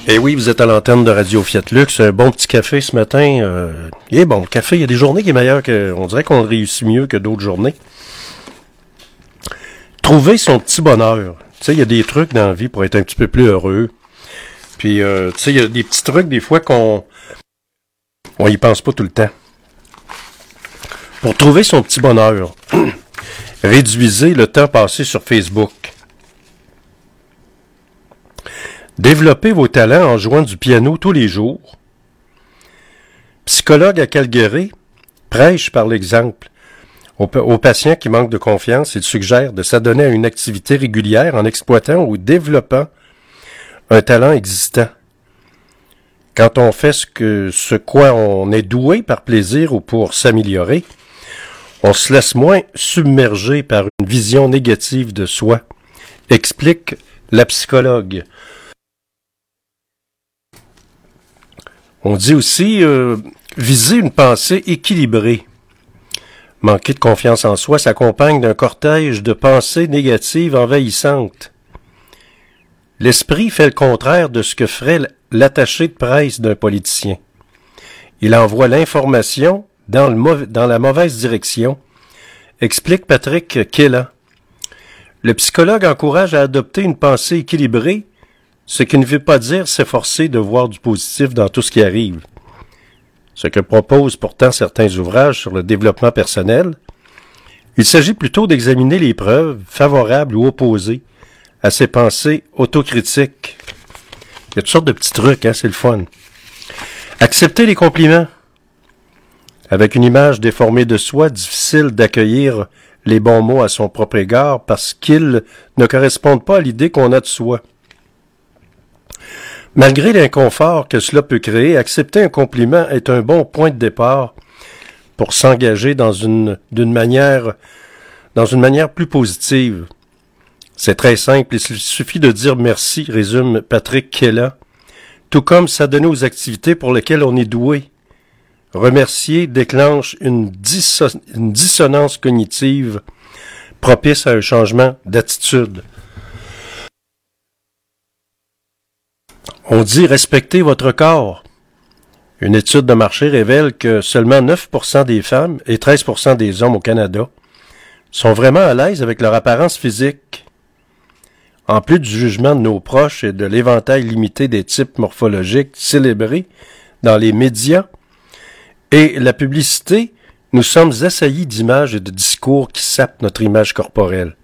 Eh oui, vous êtes à l'antenne de Radio Fiat Lux. Un bon petit café ce matin. Il est bon, le café. Il y a des journées qui est meilleur que... On dirait qu'on réussit mieux que d'autres journées. Trouver son petit bonheur. Tu sais, il y a des trucs dans la vie pour être un petit peu plus heureux. Puis, tu sais, il y a des petits trucs des fois qu'on y pense pas tout le temps. Pour trouver son petit bonheur, réduisez le temps passé sur Facebook. Développez vos talents en jouant du piano tous les jours. Psychologue à Calgary prêche par l'exemple. Aux patients qui manquent de confiance, il suggère de s'adonner à une activité régulière en exploitant ou développant un talent existant. Quand on fait ce quoi on est doué par plaisir ou pour s'améliorer, on se laisse moins submerger par une vision négative de soi, explique la psychologue. On dit aussi viser une pensée équilibrée. Manquer de confiance en soi s'accompagne d'un cortège de pensées négatives envahissantes. L'esprit fait le contraire de ce que ferait l'attaché de presse d'un politicien. Il envoie l'information dans la mauvaise direction, explique Patrick Kella. Le psychologue encourage à adopter une pensée équilibrée, ce qui ne veut pas dire s'efforcer de voir du positif dans tout ce qui arrive. Ce que proposent pourtant certains ouvrages sur le développement personnel, il s'agit plutôt d'examiner les preuves, favorables ou opposées, à ces pensées autocritiques. Il y a toutes sortes de petits trucs, c'est le fun. Accepter les compliments. Avec une image déformée de soi, difficile d'accueillir les bons mots à son propre égard parce qu'ils ne correspondent pas à l'idée qu'on a de soi. Malgré l'inconfort que cela peut créer, accepter un compliment est un bon point de départ pour s'engager dans une manière plus positive. C'est très simple, il suffit de dire merci, résume Patrick Kella, tout comme s'adonner aux activités pour lesquelles on est doué. Remercier déclenche une dissonance cognitive propice à un changement d'attitude. On dit respecter votre corps. Une étude de marché révèle que seulement 9% des femmes et 13% des hommes au Canada sont vraiment à l'aise avec leur apparence physique. En plus du jugement de nos proches et de l'éventail limité des types morphologiques célébrés dans les médias et la publicité, nous sommes assaillis d'images et de discours qui sapent notre image corporelle.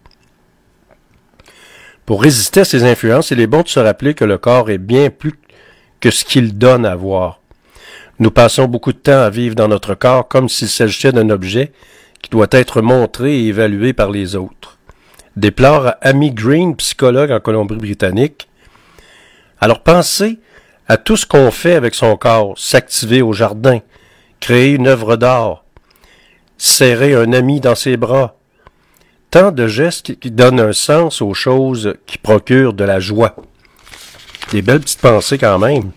Pour résister à ces influences, il est bon de se rappeler que le corps est bien plus que ce qu'il donne à voir. Nous passons beaucoup de temps à vivre dans notre corps comme s'il s'agissait d'un objet qui doit être montré et évalué par les autres. Déplore Amy Green, psychologue en Colombie-Britannique. Alors pensez à tout ce qu'on fait avec son corps, s'activer au jardin, créer une œuvre d'art, serrer un ami dans ses bras. Tant de gestes qui donnent un sens aux choses qui procurent de la joie. Des belles petites pensées quand même.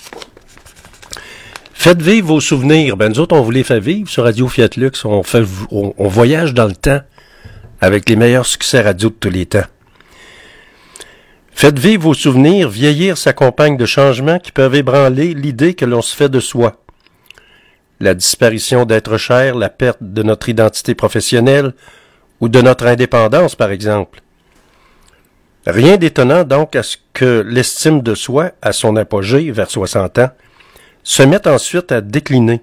Faites vivre vos souvenirs. Nous autres, on vous les fait vivre sur Radio Fiat Lux. On voyage dans le temps avec les meilleurs succès radio de tous les temps. Faites vivre vos souvenirs. Vieillir s'accompagne de changements qui peuvent ébranler l'idée que l'on se fait de soi. La disparition d'être cher, la perte de notre identité professionnelle, ou de notre indépendance, par exemple. Rien d'étonnant donc à ce que l'estime de soi, à son apogée, vers 60 ans, se mette ensuite à décliner.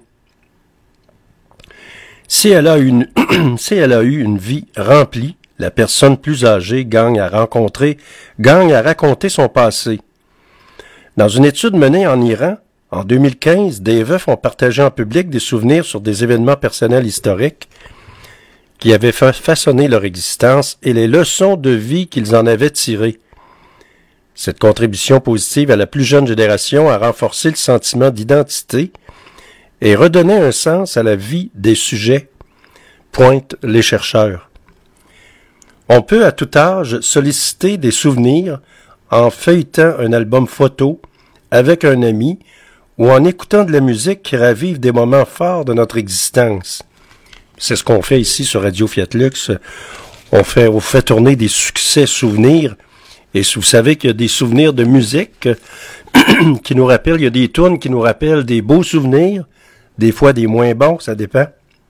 Si elle a eu une vie remplie, la personne plus âgée gagne à raconter son passé. Dans une étude menée en Iran, en 2015, des veufs ont partagé en public des souvenirs sur des événements personnels historiques qui avaient façonné leur existence et les leçons de vie qu'ils en avaient tirées. Cette contribution positive à la plus jeune génération a renforcé le sentiment d'identité et redonné un sens à la vie des sujets, pointent les chercheurs. On peut à tout âge solliciter des souvenirs en feuilletant un album photo avec un ami ou en écoutant de la musique qui ravive des moments forts de notre existence. C'est ce qu'on fait ici sur Radio Fiat Lux. On fait tourner des succès souvenirs Et vous savez qu'il y a des souvenirs de musique qui nous rappellent, il y a des tunes qui nous rappellent des beaux souvenirs, des fois des moins bons, ça dépend.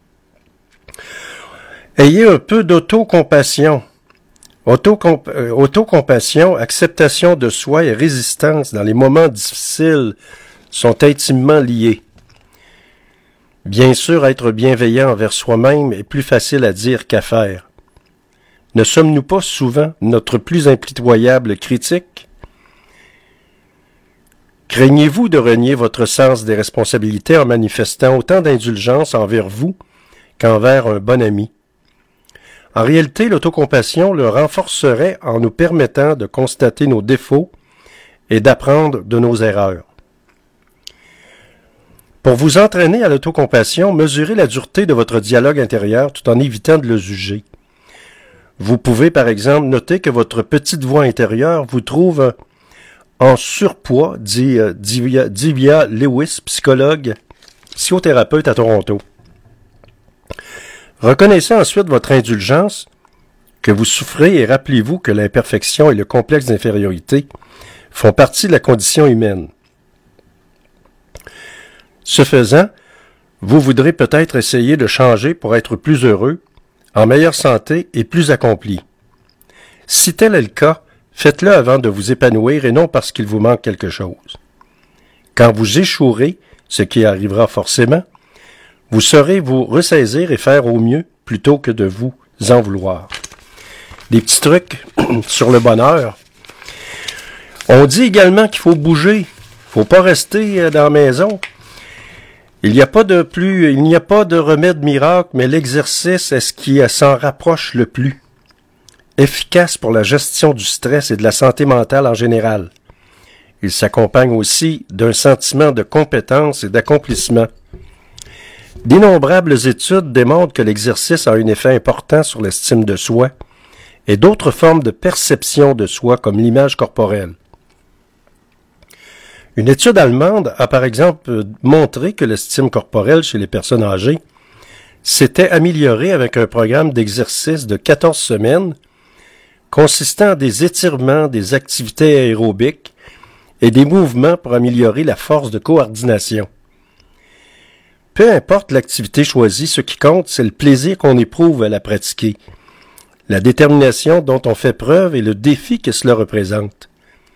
Ayez un peu d'autocompassion. Autocompassion, acceptation de soi et résistance dans les moments difficiles sont intimement liés. Bien sûr, être bienveillant envers soi-même est plus facile à dire qu'à faire. Ne sommes-nous pas souvent notre plus impitoyable critique? Craignez-vous de renier votre sens des responsabilités en manifestant autant d'indulgence envers vous qu'envers un bon ami? En réalité, l'autocompassion le renforcerait en nous permettant de constater nos défauts et d'apprendre de nos erreurs. Pour vous entraîner à l'autocompassion, mesurez la dureté de votre dialogue intérieur tout en évitant de le juger. Vous pouvez, par exemple, noter que votre petite voix intérieure vous trouve en surpoids, dit Divya Lewis, psychothérapeute à Toronto. Reconnaissez ensuite votre indulgence que vous souffrez et rappelez-vous que l'imperfection et le complexe d'infériorité font partie de la condition humaine. Ce faisant, vous voudrez peut-être essayer de changer pour être plus heureux, en meilleure santé et plus accompli. Si tel est le cas, faites-le avant de vous épanouir et non parce qu'il vous manque quelque chose. Quand vous échouerez, ce qui arrivera forcément, vous saurez vous ressaisir et faire au mieux plutôt que de vous en vouloir. Des petits trucs sur le bonheur. On dit également qu'il faut bouger. Il ne faut pas rester dans la maison. Il n'y a pas de remède miracle, mais l'exercice est ce qui s'en rapproche le plus. Efficace pour la gestion du stress et de la santé mentale en général. Il s'accompagne aussi d'un sentiment de compétence et d'accomplissement. D'innombrables études démontrent que l'exercice a un effet important sur l'estime de soi et d'autres formes de perception de soi comme l'image corporelle. Une étude allemande a par exemple montré que l'estime corporelle chez les personnes âgées s'était améliorée avec un programme d'exercice de 14 semaines consistant en des étirements, des activités aérobiques et des mouvements pour améliorer la force de coordination. Peu importe l'activité choisie, ce qui compte, c'est le plaisir qu'on éprouve à la pratiquer, la détermination dont on fait preuve et le défi que cela représente.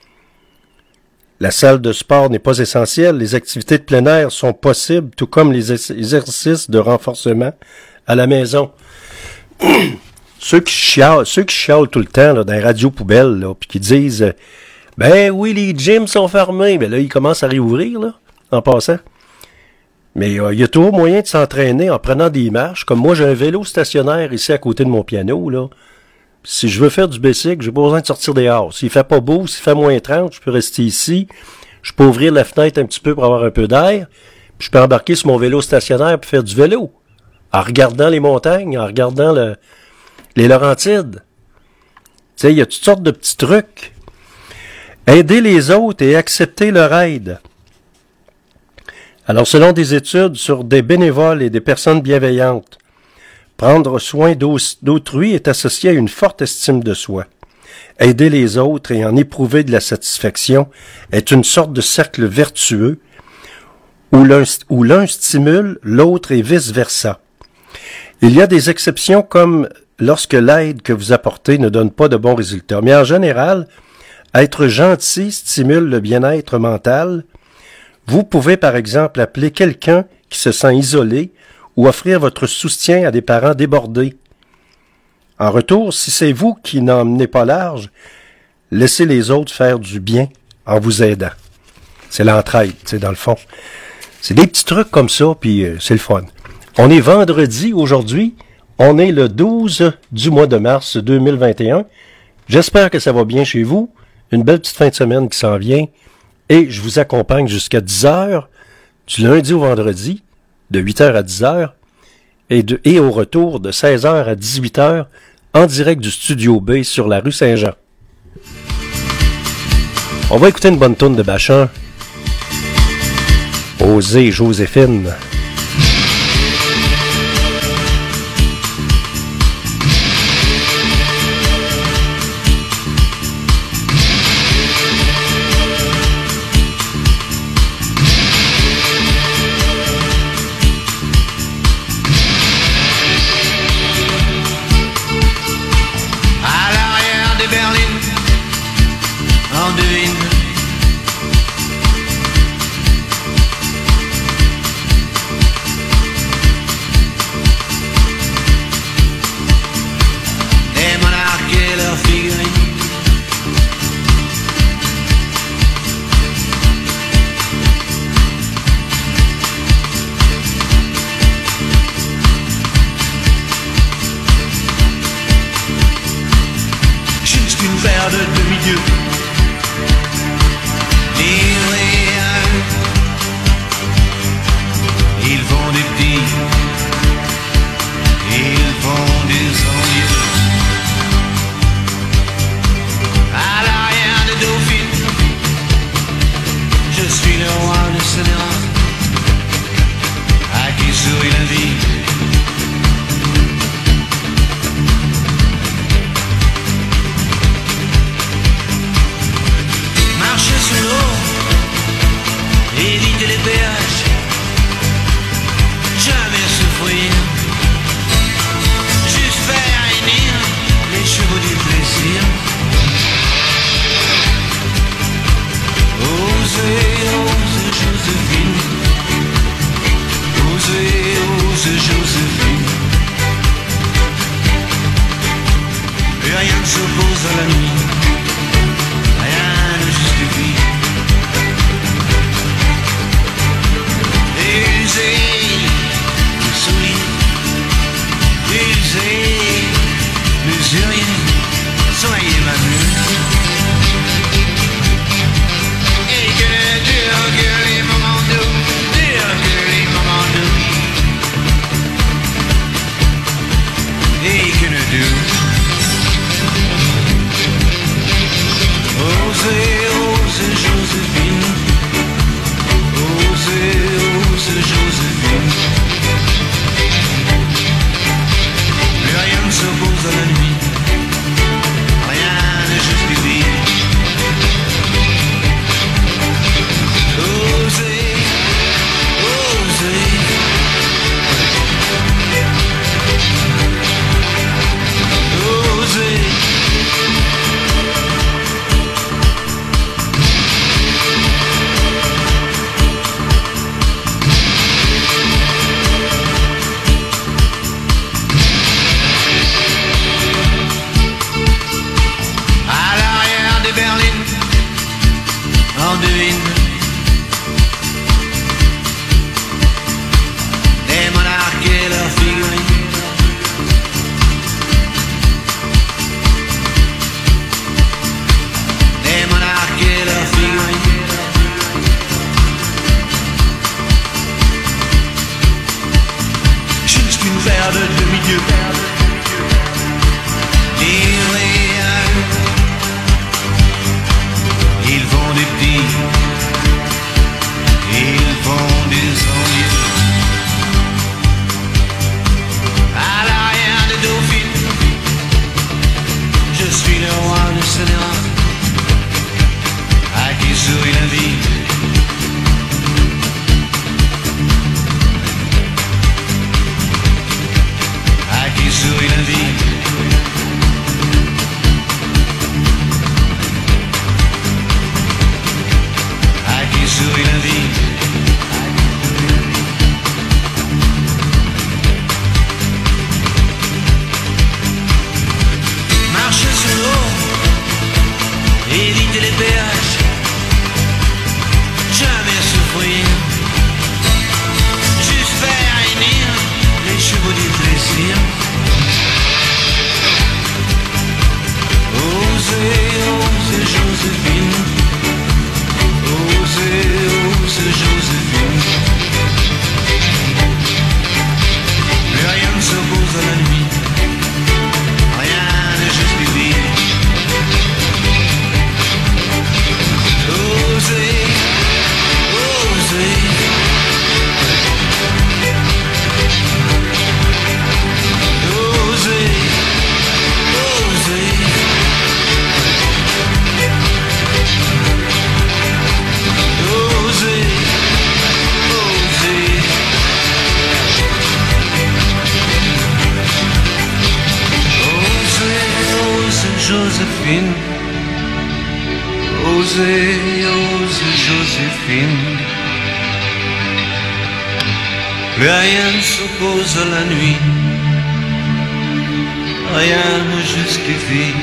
La salle de sport n'est pas essentielle, les activités de plein air sont possibles, tout comme les exercices de renforcement à la maison. Ceux qui chialent tout le temps là, dans les radios poubelles, puis qui disent « Ben oui, les gyms sont fermés », mais là, ils commencent à réouvrir, là, en passant. Mais il y a toujours moyen de s'entraîner en prenant des marches. Comme moi, j'ai un vélo stationnaire ici à côté de mon piano, là. Si je veux faire du bicycle, j'ai pas besoin de sortir dehors. S'il fait pas beau, s'il fait moins 30, je peux rester ici. Je peux ouvrir la fenêtre un petit peu pour avoir un peu d'air. Puis je peux embarquer sur mon vélo stationnaire pour faire du vélo. En regardant les montagnes, en regardant les Laurentides. Tu sais, il y a toutes sortes de petits trucs. Aider les autres et accepter leur aide. Alors, selon des études sur des bénévoles et des personnes bienveillantes, prendre soin d'autrui est associé à une forte estime de soi. Aider les autres et en éprouver de la satisfaction est une sorte de cercle vertueux où l'un stimule l'autre et vice-versa. Il y a des exceptions comme lorsque l'aide que vous apportez ne donne pas de bons résultats. Mais en général, être gentil stimule le bien-être mental. Vous pouvez par exemple appeler quelqu'un qui se sent isolé ou offrir votre soutien à des parents débordés. En retour, si c'est vous qui n'en menez pas large, laissez les autres faire du bien en vous aidant. C'est l'entraide, c'est dans le fond. C'est des petits trucs comme ça, puis c'est le fun. On est vendredi aujourd'hui, on est le 12 du mois de mars 2021. J'espère que ça va bien chez vous. Une belle petite fin de semaine qui s'en vient. Et je vous accompagne jusqu'à 10h, du lundi au vendredi, de 8h à 10h, et au retour de 16h à 18h, en direct du Studio B sur la rue Saint-Jean. On va écouter une bonne tourne de Bachan. Osée Joséphine. de demi-dieu. Livrés à eux, ils vont des petits, ils vont des envieux. À l'arrière de Dauphine, je suis le roi de Sénéra, à qui sourit la vie. Marcher sous l'eau, éviter les péages, jamais souffrir, juste faire réunir les chevaux du plaisir. Osez, osez Joséphine, osez, osez Joséphine. Et rien ne s'oppose à la nuit, rien ne justifie. Usez, souliers, usez, mesuriez, soyez ma muse. Et que dur que les moments doux, dur que les moments doux. Et que ne doux. Osez, osez Joséphine, osez, osez Joséphine. Mais rien ne s'oppose à la nuit, rien ne justifie. Osez, osez. Osez. À l'arrière de Berlin, on devine des monarques et leurs figurines. Des monarques et leurs figurines. Juste une paire de demi-dieux, livrés à eux. Ils vont des petits, ils vont des envieux. À l'arrière de Dauphine, je suis le roi de Sénéra, à qui sourit la vie. À qui sourit la vie. À qui sourit la vie. Marcher sur l'eau, éviter les péages, jamais souffrir, juste faire réunir les chevaux du plaisir. Osez, osez Joséphine, osez, osez Joséphine. Mais rien ne s'oppose à la nuit, rien ne justifie. Osez, osez. Osez, osez. Osez, osez. Osez, osez Joséphine. Osez, osez Joséphine. Plus rien ne s'oppose à la nuit, rien ne justifie.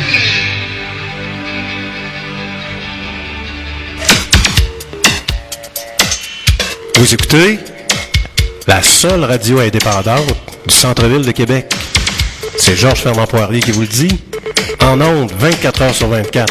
Vous écoutez la seule radio indépendante du centre-ville de Québec. C'est Georges Fernand Poirier qui vous le dit. En ondes, 24 heures sur 24.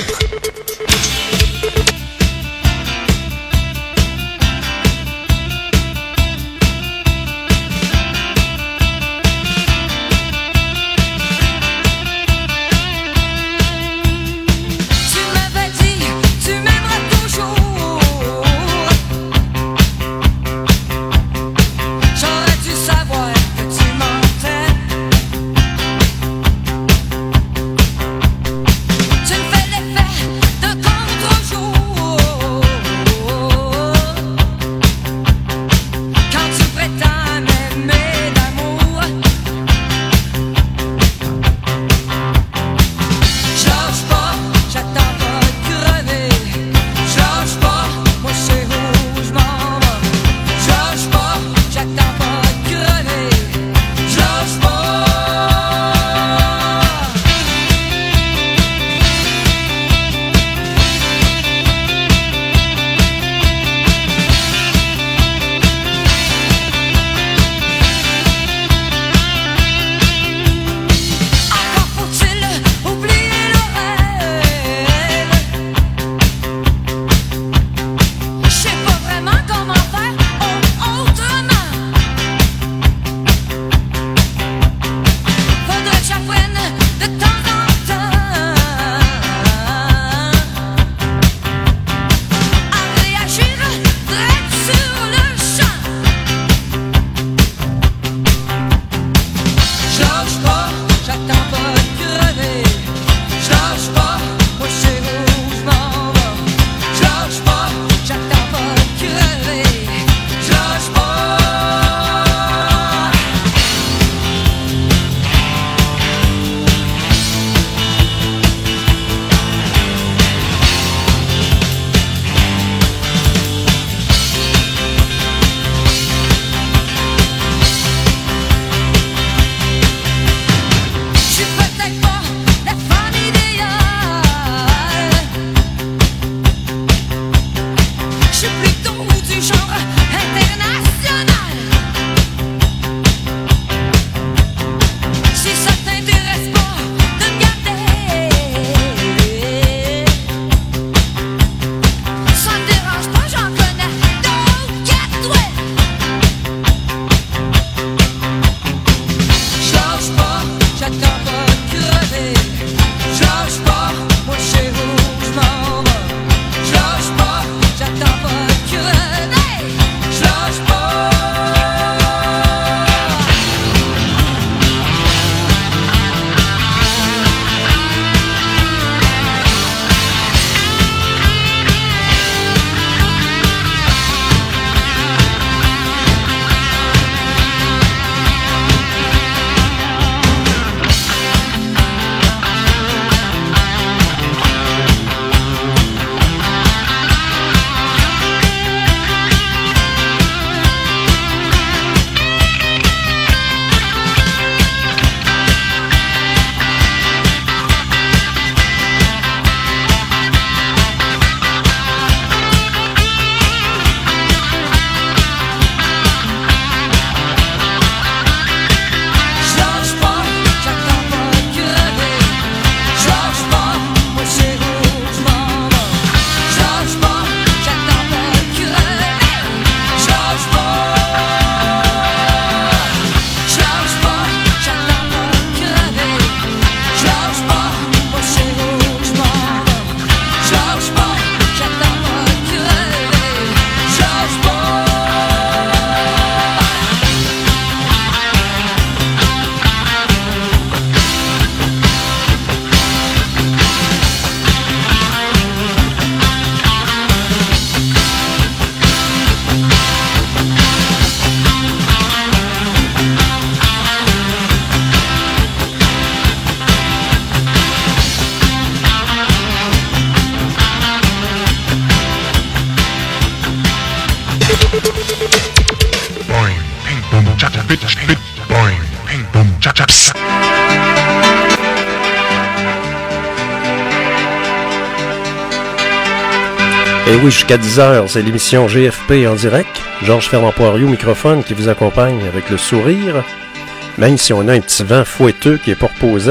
Et oui, jusqu'à 10h, c'est l'émission GFP en direct. Georges Fernand-Poirier au microphone qui vous accompagne avec le sourire. Même si on a un petit vent fouetteux qui est pas reposant,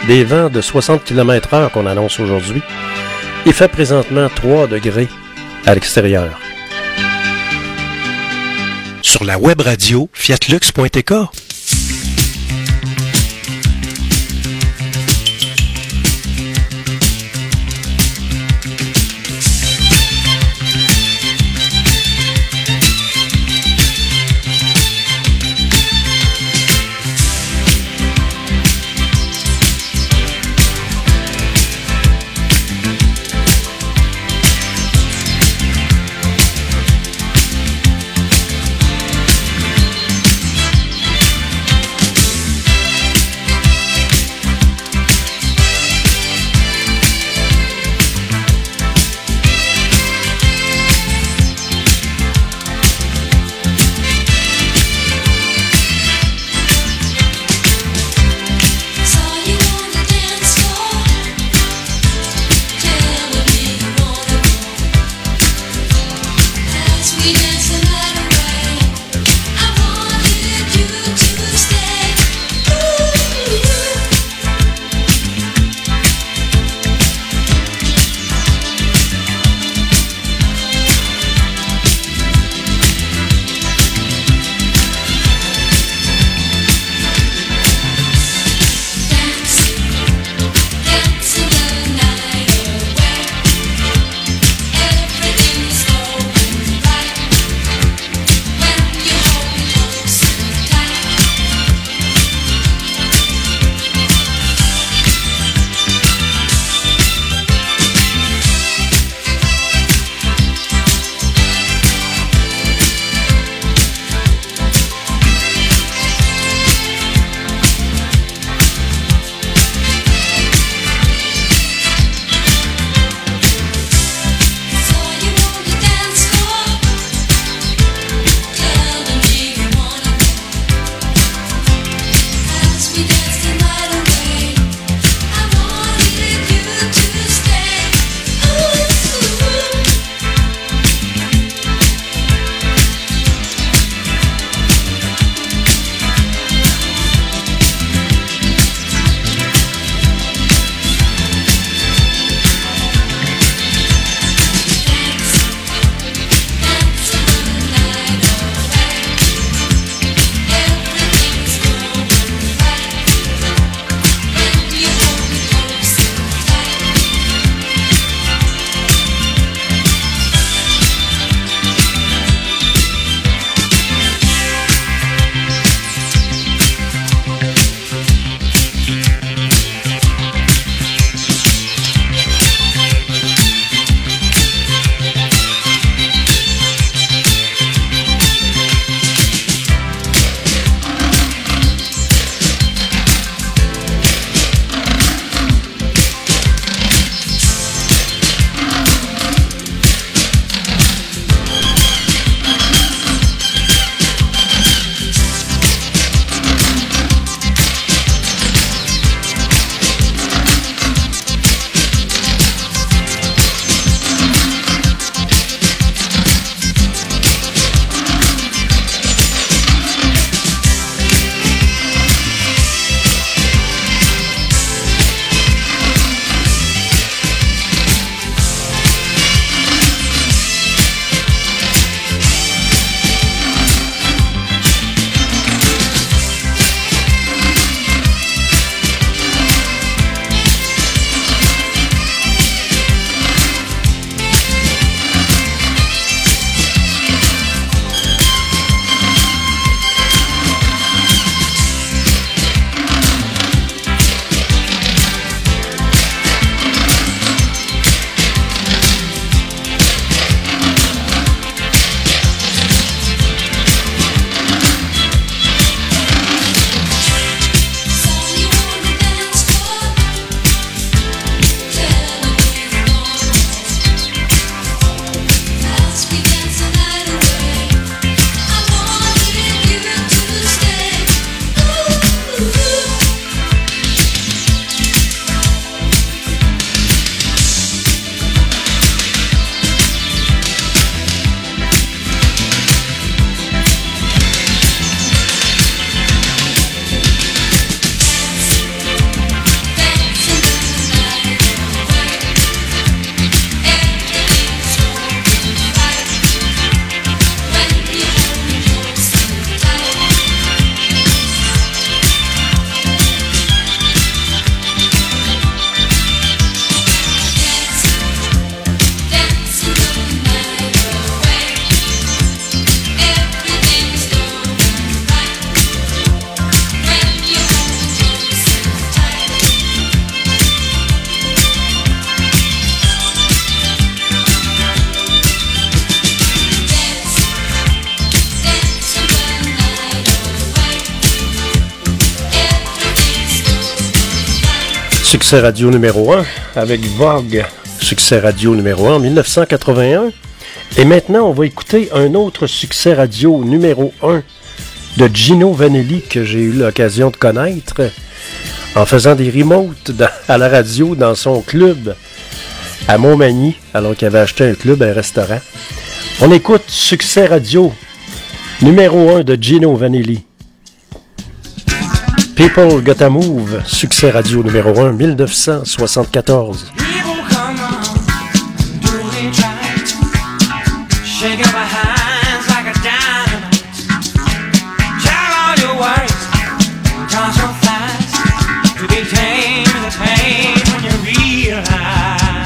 des vents de 60 km/h qu'on annonce aujourd'hui. Il fait présentement 3 degrés à l'extérieur. Sur la web radio fiatlux.tk. Succès radio numéro 1 avec Vogue. Succès radio numéro 1 en 1981. Et maintenant, on va écouter un autre succès radio numéro 1 de Gino Vanelli que j'ai eu l'occasion de connaître en faisant des remotes à la radio dans son club à Montmagny, alors qu'il avait acheté un club, un restaurant. On écoute Succès radio numéro 1 de Gino Vanelli. People Gotta Move, succès radio numéro 1, 1974. Shaking my hands like a dynamite. Tell all your worries, toss so fast to be tame in the pain when you realize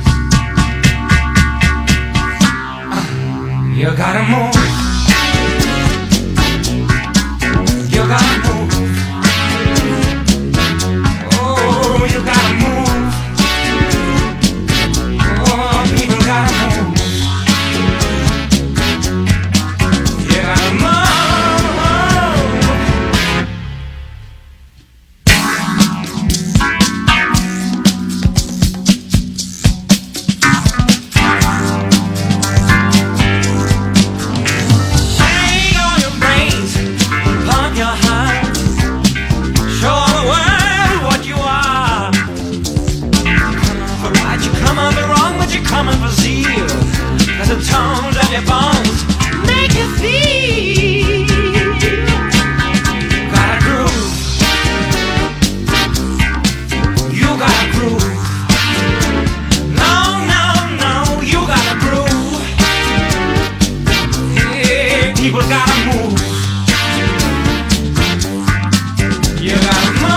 you gotta move. You gotta move. Oh, you gotta move. Oh, people gotta move. Coming for zeal, cause the tones of your bones make you feel. Gotta groove. You gotta groove. No, no, no, you gotta groove. Yeah, people gotta move. You gotta move.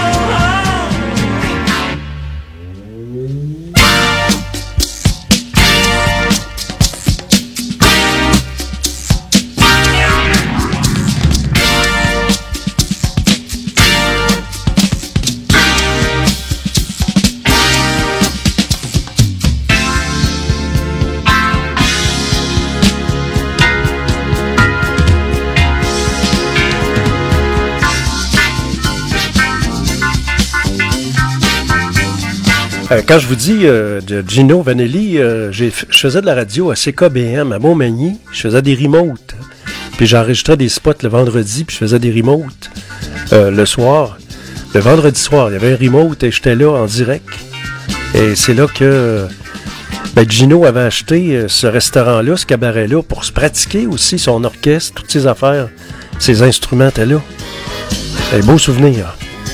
Quand je vous dis de Gino Vanelli, je faisais de la radio à CKBM à Montmagny. Je faisais des remotes. Puis j'enregistrais des spots le vendredi, puis je faisais des remotes le soir. Le vendredi soir, il y avait un remote et j'étais là en direct. Et c'est là que Gino avait acheté ce restaurant-là, ce cabaret-là, pour se pratiquer aussi son orchestre, toutes ses affaires, ses instruments étaient là. Un beau souvenir.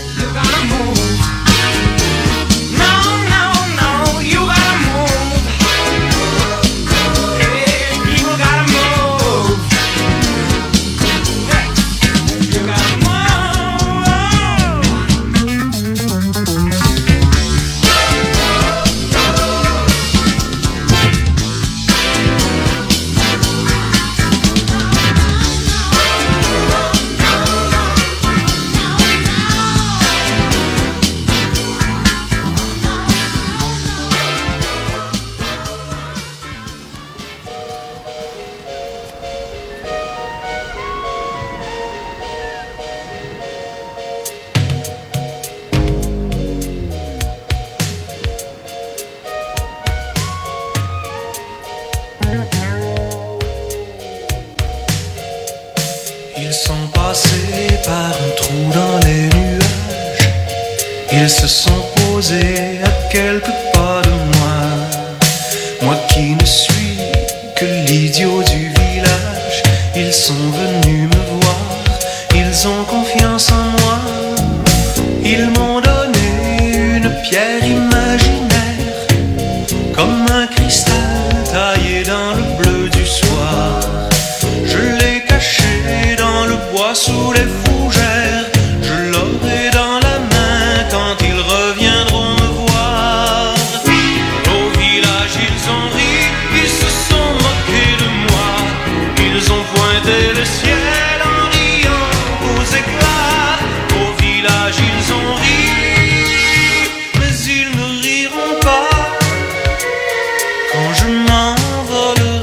Ils sont passés par un trou dans les nuages. Ils se sont posés à quelques pas de moi. Moi qui ne suis que l'idiot du village. Ils sont venus me voir. Ils ont confiance en moi. Ils m'ont donné une pierre imaginaire, comme un cristal taillé dans le bleu du soir. Je l'ai caché dans le bois sous les fougères. Je l'aurai dans la main quand ils reviendront me voir. Au village ils ont ri, ils se sont moqués de moi. Ils ont pointé le ciel en riant aux éclats. Au village ils ont ri, mais ils ne riront pas quand je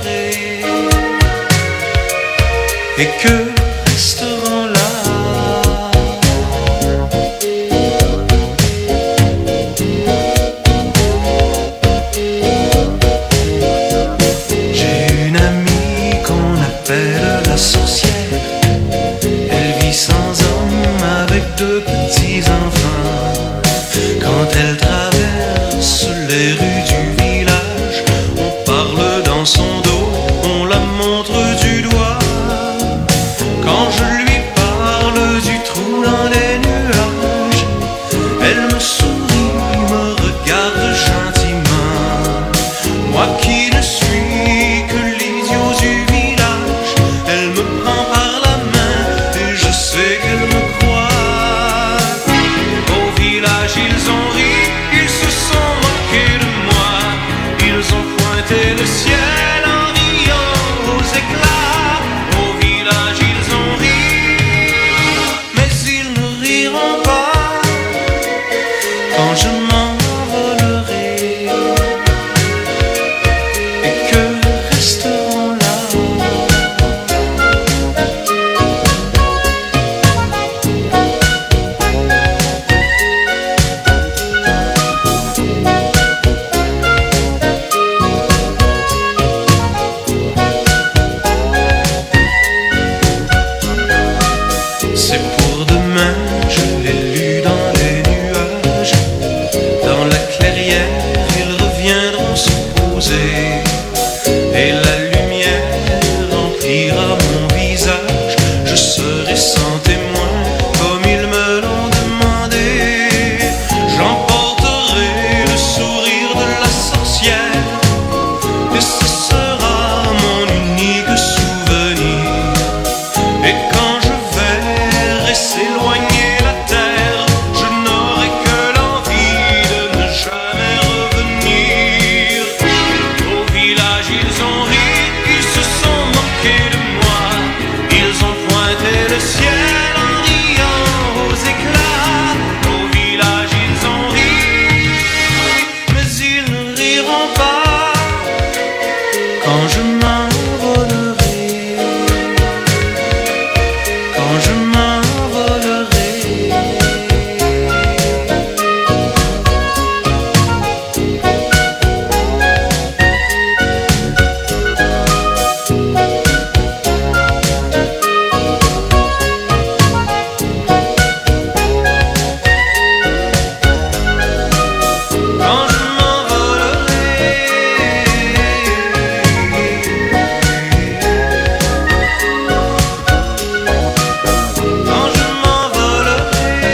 m'envolerai et que resteront là de petits enfants. Quand elle traverse les rues du village, on parle dans son dos, on la montre du doigt. Quand je lui parle du trou dans les nuages, elle me sourit, me regarde gentiment. Moi qui ne suis que l'idiot du village, elle me prend par la main et je sais qu'elle me croit. Au village ils ont ri, ils se sont moqués de moi. Ils ont pointé le ciel en riant aux éclats. Au village ils ont ri, mais ils ne riront pas quand je m'envolerai et que resteront là. C'est pour demain, je l'ai lu dans les nuages. Dans la clairière, ils reviendront se poser. Et la lumière remplira mon visage. Je serai sans témoin, comme ils me l'ont demandé. J'emporterai le sourire de la sorcière, et ce sera mon unique souvenir. Et quand je verrai s'éloigner la terre, je n'aurai que l'envie de ne jamais revenir. Au village ils ont ri, ils se sont moqués de moi. Ils ont pointé le ciel en riant aux éclats. Au village ils ont ri, mais ils ne riront pas quand je m'envolerai. Quand je m'envolerai. Quand je m'envolerai. Quand je m'envolerai.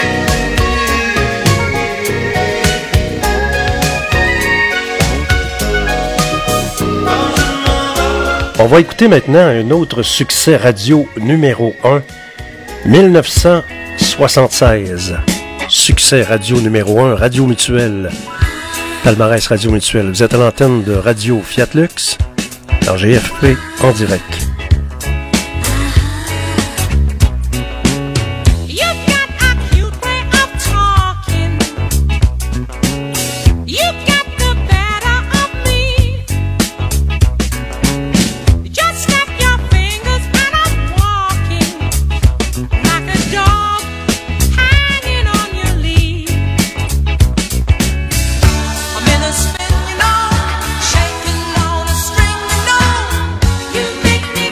On va écouter maintenant un autre succès radio numéro 1, 1976. Succès radio numéro 1, Radio Mutuelle. Palmarès Radio Mutuelle. Vous êtes à l'antenne de Radio Fiat Lux, dans GFP en direct. You got a cute way of talking. You got the better of me. Just snap your fingers and I'm walking like a dog hanging on your lead. I'm in a spin, you know, shaking on a string, you know. You make me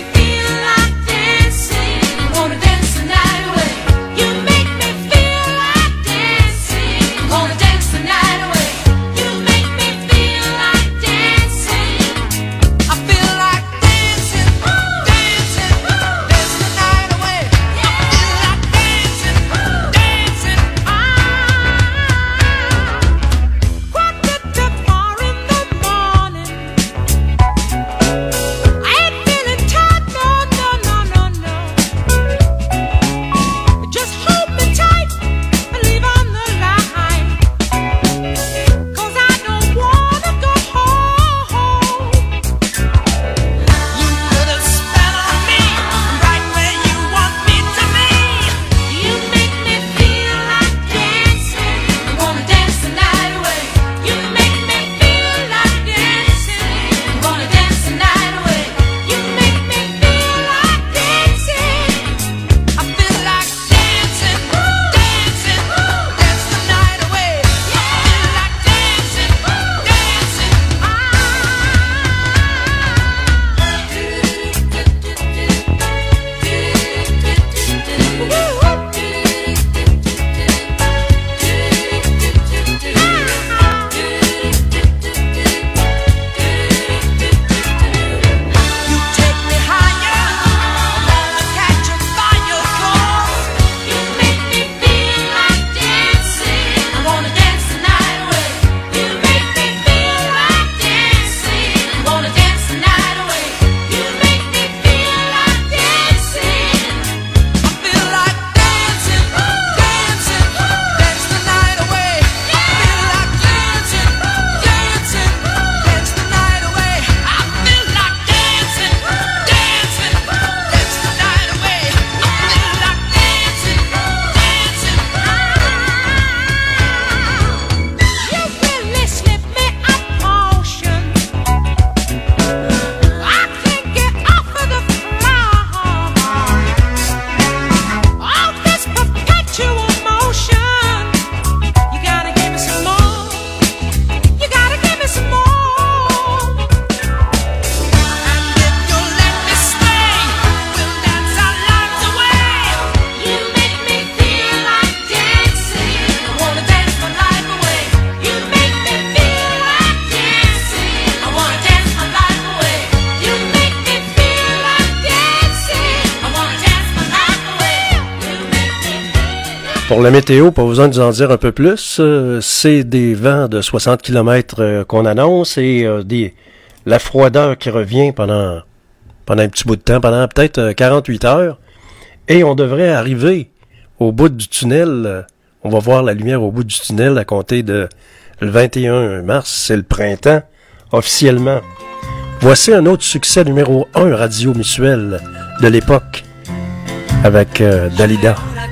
Pour la météo, pas besoin de vous en dire un peu plus. C'est des vents de 60 km qu'on annonce et la froideur qui revient pendant un petit bout de temps, pendant peut-être 48 heures. Et on devrait arriver au bout du tunnel. On va voir la lumière au bout du tunnel à compter de le 21 mars. C'est le printemps, officiellement. Voici un autre succès numéro 1 radio mutuel de l'époque avec Dalida.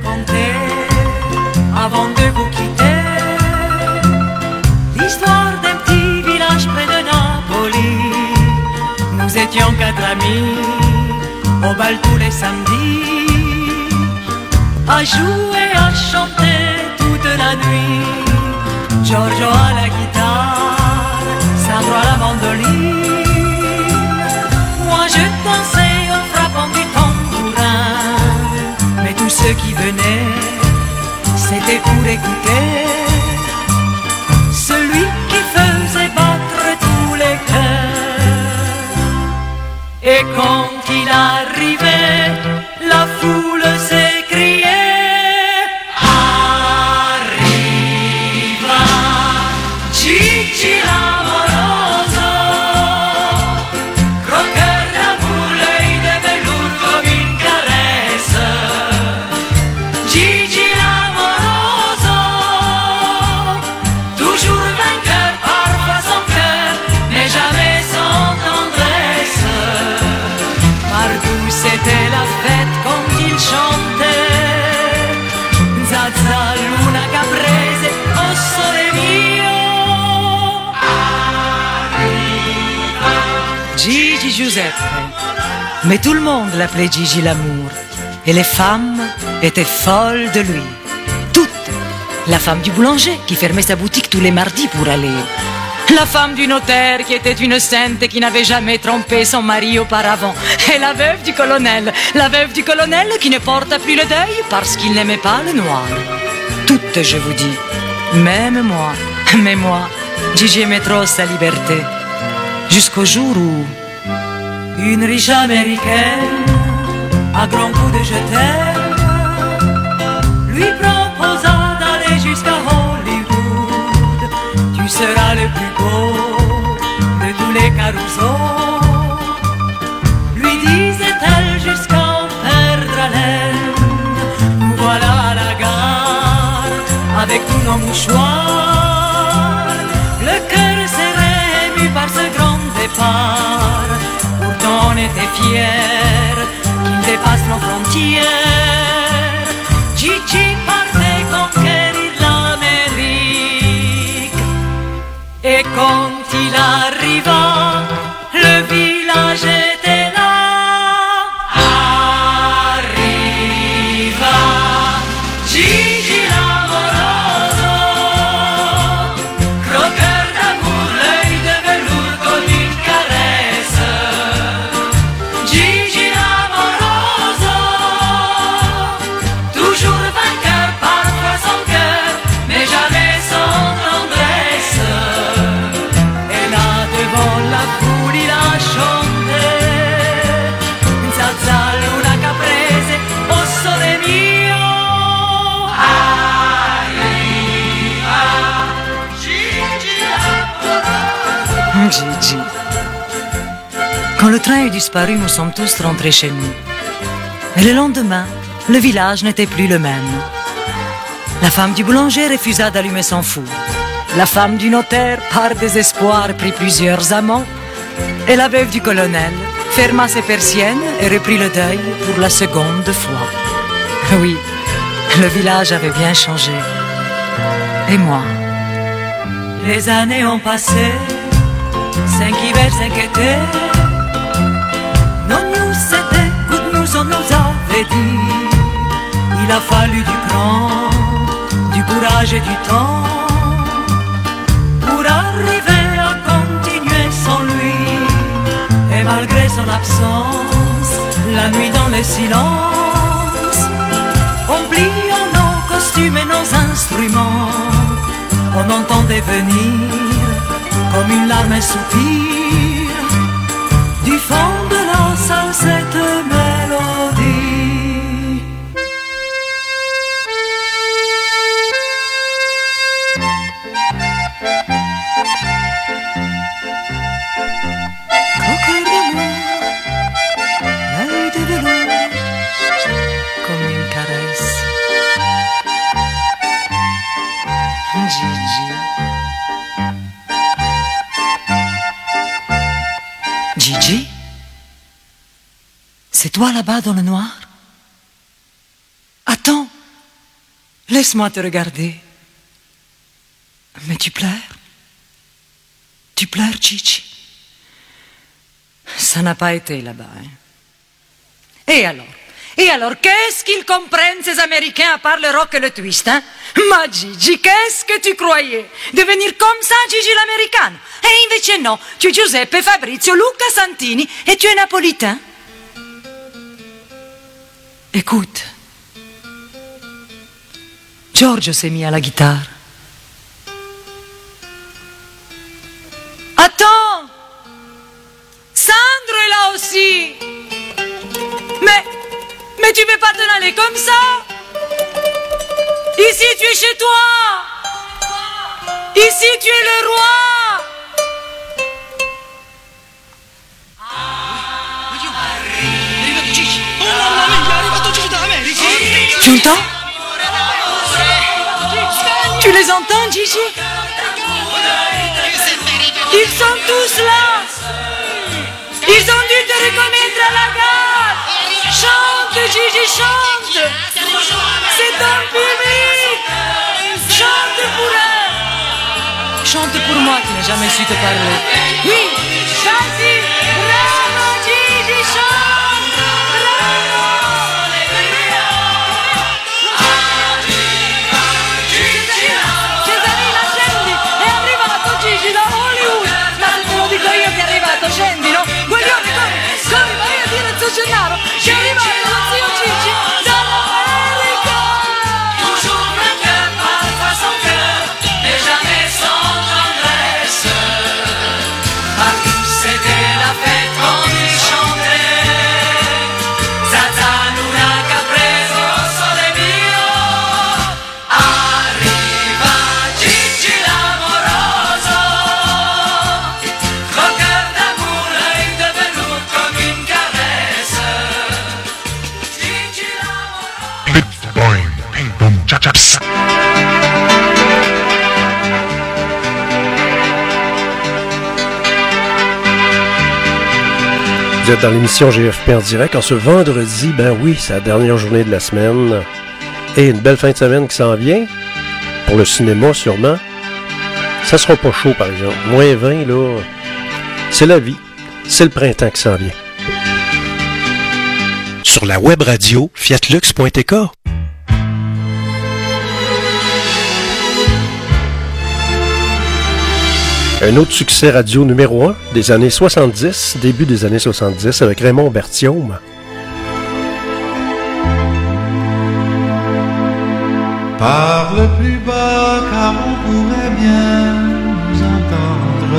Avant de vous quitter, l'histoire d'un petit village près de Napoli. Nous étions 4 amis, au bal tous les samedis, à jouer, à chanter toute la nuit. Giorgio à la guitare, Sandro à la mandoline. Moi je dansais en frappant du tambourin, mais tous ceux qui venaient, c'était pour écouter celui qui faisait battre tous les cœurs. Et quand il arrivait, la foule s'écriait: Arriva Gigi l'amoroso, croqueur d'amour, l'œil de velours comme une caresse. Gigi c'était la fête quand il chantait Zaza, Luna, Caprese, oh sole mio. Gigi Giuseppe. Mais tout le monde l'appelait Gigi l'amour. Et les femmes étaient folles de lui. Toutes. La femme du boulanger qui fermait sa boutique tous les mardis pour aller. La femme du notaire qui était une sainte et qui n'avait jamais trompé son mari auparavant. Et la veuve du colonel qui ne porta plus le deuil parce qu'il n'aimait pas le noir. Toutes, je vous dis, même moi. Mais moi, Gigi aimait trop sa liberté. Jusqu'au jour où une riche américaine, à grands coups de je t'aime, lui proposa d'aller jusqu'à Hollywood. Tu seras le plus beau de tous les carousaux, lui disait-elle jusqu'à perdre haleine. Nous voilà à la gare avec tous nos mouchoirs, le cœur serré ému par ce grand départ. Pourtant on était fiers qu'il dépasse nos frontières. Gigi partait conquérir l'Amérique. Et quand il arriva, le village était là. Arriva Gigi l'amoroso, croqueur d'amour, l'œil de velours comme une caresse. Gigi l'amoroso, toujours vainqueur, parfois sans cœur, mais jamais sans tendresse. Et là devant la foule il a chanté Zaza, Luna, Caprese, oh sole mio. Arriva Gigi l'amoroso. Gigi. Quand le train est disparu, nous sommes tous rentrés chez nous. Mais le lendemain, le village n'était plus le même. La femme du boulanger refusa d'allumer son four. La femme du notaire, par désespoir, prit plusieurs amants. Et la veuve du colonel ferma ses persiennes et reprit le deuil pour la seconde fois. Oui, le village avait bien changé. Et moi? Les années ont passé, 5 hivers, 5 étés. Non, nous c'était good news, on nous avait dit. Il a fallu du cran, du courage et du temps pour arriver à continuer sans lui. Et malgré son absence, la nuit dans le silence, oubliant nos costumes et nos instruments, on entendait venir comme une larme, un soupir du fond de la salle cette mélodie. toi là-bas dans le noir? Attends, laisse-moi te regarder. Mais tu pleures? Tu pleures, Gigi? Ça n'a pas été là-bas, hein? Et alors, qu'est-ce qu'ils comprennent ces Américains à part le rock et le twist, hein? Ma Gigi, qu'est-ce que tu croyais? Devenir comme ça, Gigi l'americano? E invece no, tu es Giuseppe, Fabrizio, Luca Santini et tu es napolitain. Écoute, Giorgio s'est mis à la guitare. Attends! Sandro est là aussi! Mais tu veux pas t'en aller comme ça? Ici tu es chez toi! Ici tu es le roi! Tu entends? Tu les entends, Gigi? Ils sont tous là! Ils ont dû te reconnaître à la gare! Chante, Gigi, chante! C'est ton public! Chante pour eux! Chante pour moi qui n'ai jamais su te parler. Oui! Chante! Bravo, Gigi, chante! Bravo! Cesarino, scendi! È arrivato Gigi da Hollywood! Ma se te lo dico io che è arrivato, scendi, no? Guaglione, come vai a dire a Zio Gennaro che è arrivato lo zio Gigi dall'America? Toujours le cœur parfois son cœur, mais jamais sans tendresse. Partout c'était la fête quand il chantait. Zazzaluna Caprese, sole mio. Arriva Gigi l'amoroso, col cœur d'amour est devenu comme une caresse. Gigi l'amoroso. Boing, ping, boom, cha, cha, psa. Vous êtes dans l'émission GFP en direct. En ce vendredi, ben oui, c'est la dernière journée de la semaine. Et une belle fin de semaine qui s'en vient. Pour le cinéma, sûrement. Ça sera pas chaud, par exemple. Moins 20, là. C'est la vie. C'est le printemps qui s'en vient. Sur la web radio fiatlux.tk. Un autre succès radio numéro 1 des années 70, début des années 70, avec Raymond Berthiaume. Parle plus bas car on pourrait bien nous entendre.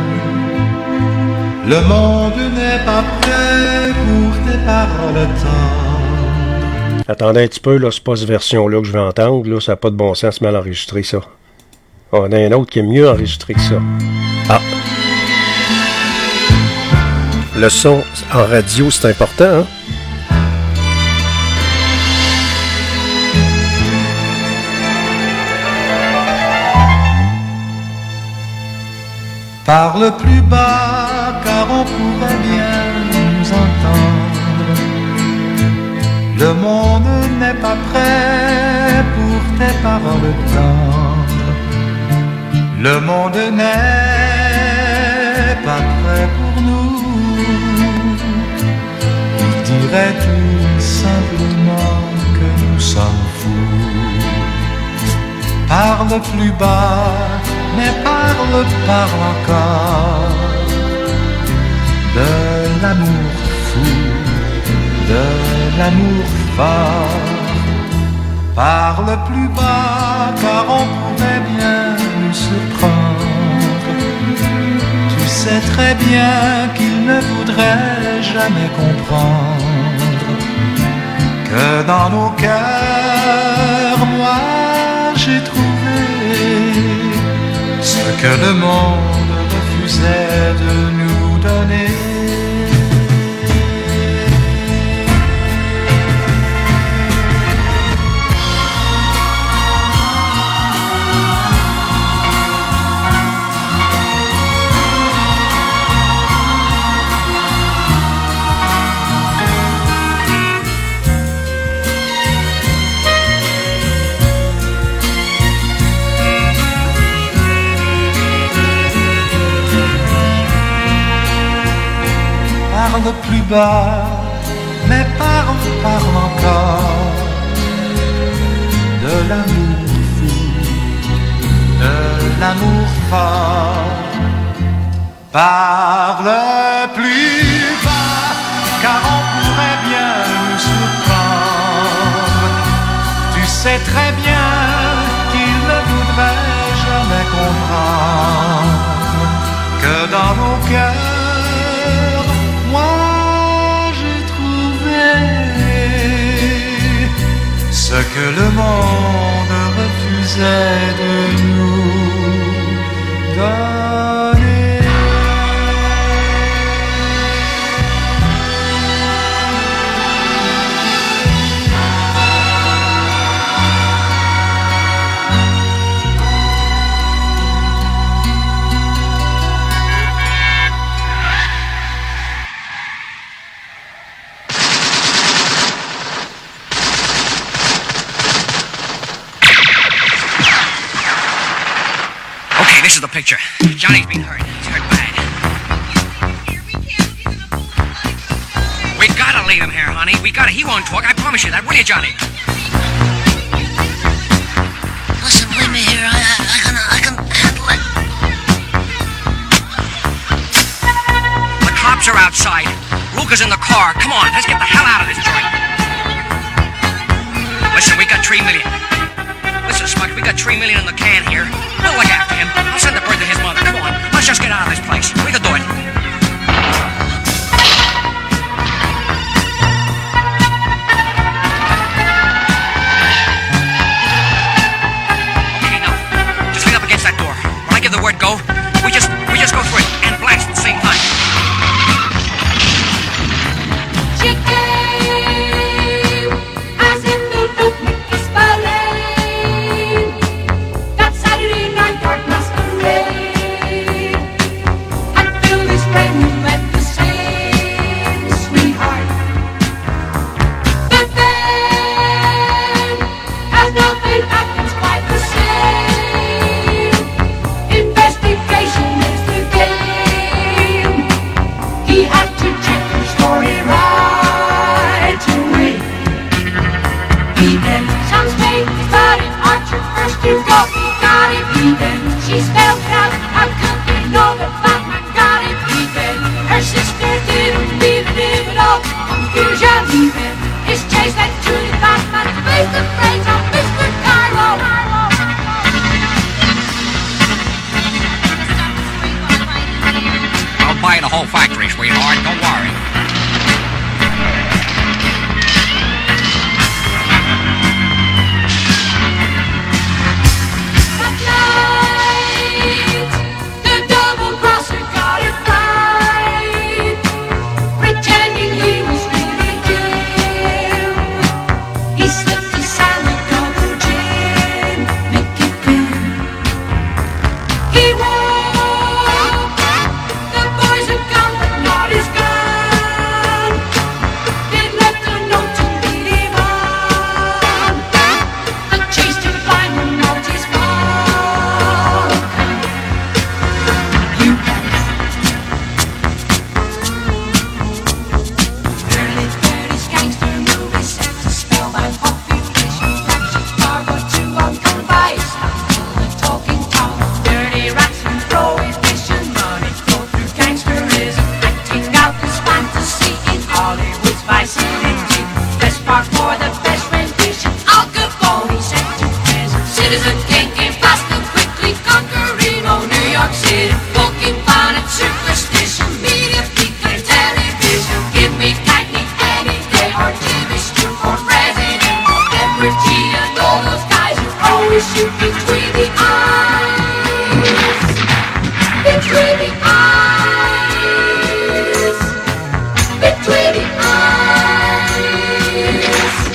Le monde n'est pas prêt pour tes paroles tendres. Attendez un petit peu, là, c'est pas cette version-là que je vais entendre, là, ça n'a pas de bon sens, mal enregistré, ça. On a un autre qui est mieux enregistré que ça. Ah! Le son en radio, c'est important, hein? Parle plus bas car on pourrait bien nous entendre. Le monde n'est pas prêt pour tes paroles tendres. Le monde n'est pas prêt pour nous. Il dirait tout simplement que nous sommes fous. Parle plus bas, mais parle encore de l'amour fou, de l'amour fort. Parle plus bas car on pourrait bien nous surprendre. Tu sais très bien qu'il ne voudrait jamais comprendre que dans nos cœurs, moi j'ai trouvé ce que le monde refusait de nous donner. parle plus bas, mais parle encore de l'amour fou, de l'amour fort. Parle plus bas, car on pourrait bien nous surprendre. Tu sais très bien qu'il ne voudrait jamais comprendre que dans nos cœurs, moi j'ai trouvé ce que le monde refusait de nous donner. This is the picture. Johnny's been hurt. He's hurt bad. We gotta leave him here, honey. We gotta. He won't talk. I promise you that. Will you, Johnny? Listen, leave me here. I can handle it. The cops are outside. Luke is in the car. Come on, let's get the hell out of this joint. Listen, we got $3 million. Listen, Smuck, we got $3 million in the can here. We'll look after him. I'll send the bird to his mother. Come on, let's just get out of this place. We can do it. Okay, now, just lean up against that door. When I give the word go, we just go through it and blast at the same time. She came as in the book Mickey's Ballet. That Saturday night dark masquerade. And Billy's friend who met the same sweetheart. But then, as nothing happens quite the same, investigation is the game. He had to check the story right away. He then sounds fake, but in Archer first you go. He got it, he then she spelled out. How could we know that Batman got it? He then her sister didn't leave it all. Confusion, he then his chase led to the Batman face the phrase of Mr. Cairo. I'll buy the whole factory, sweetheart. Don't worry. That night, the double-crosser got it right, pretending he was really Jim. He slipped his silent double gin, Mickey Finn. He woke, the boys had gone, but not his gun. They'd left a note to lead him on. The chase to find him was his fault. You Early 30s gangster movie set to spellbound population fractions cargo to unconfised. The talking tongue, dirty rats and prohibition, money flow through gangsterism, acting out this fantasy in Hollywood's vicinity. Best part for the best rendition. Al Capone sent to prison. Citizen Kane came fast and quickly, conquering old New York City. Poking fun at superstition, media, people, and television. Give me Cagney any day, or Jimmy Stewart for president, or Edward G. and all those guys who always shoot between the eyes. Between the eyes. Between the eyes.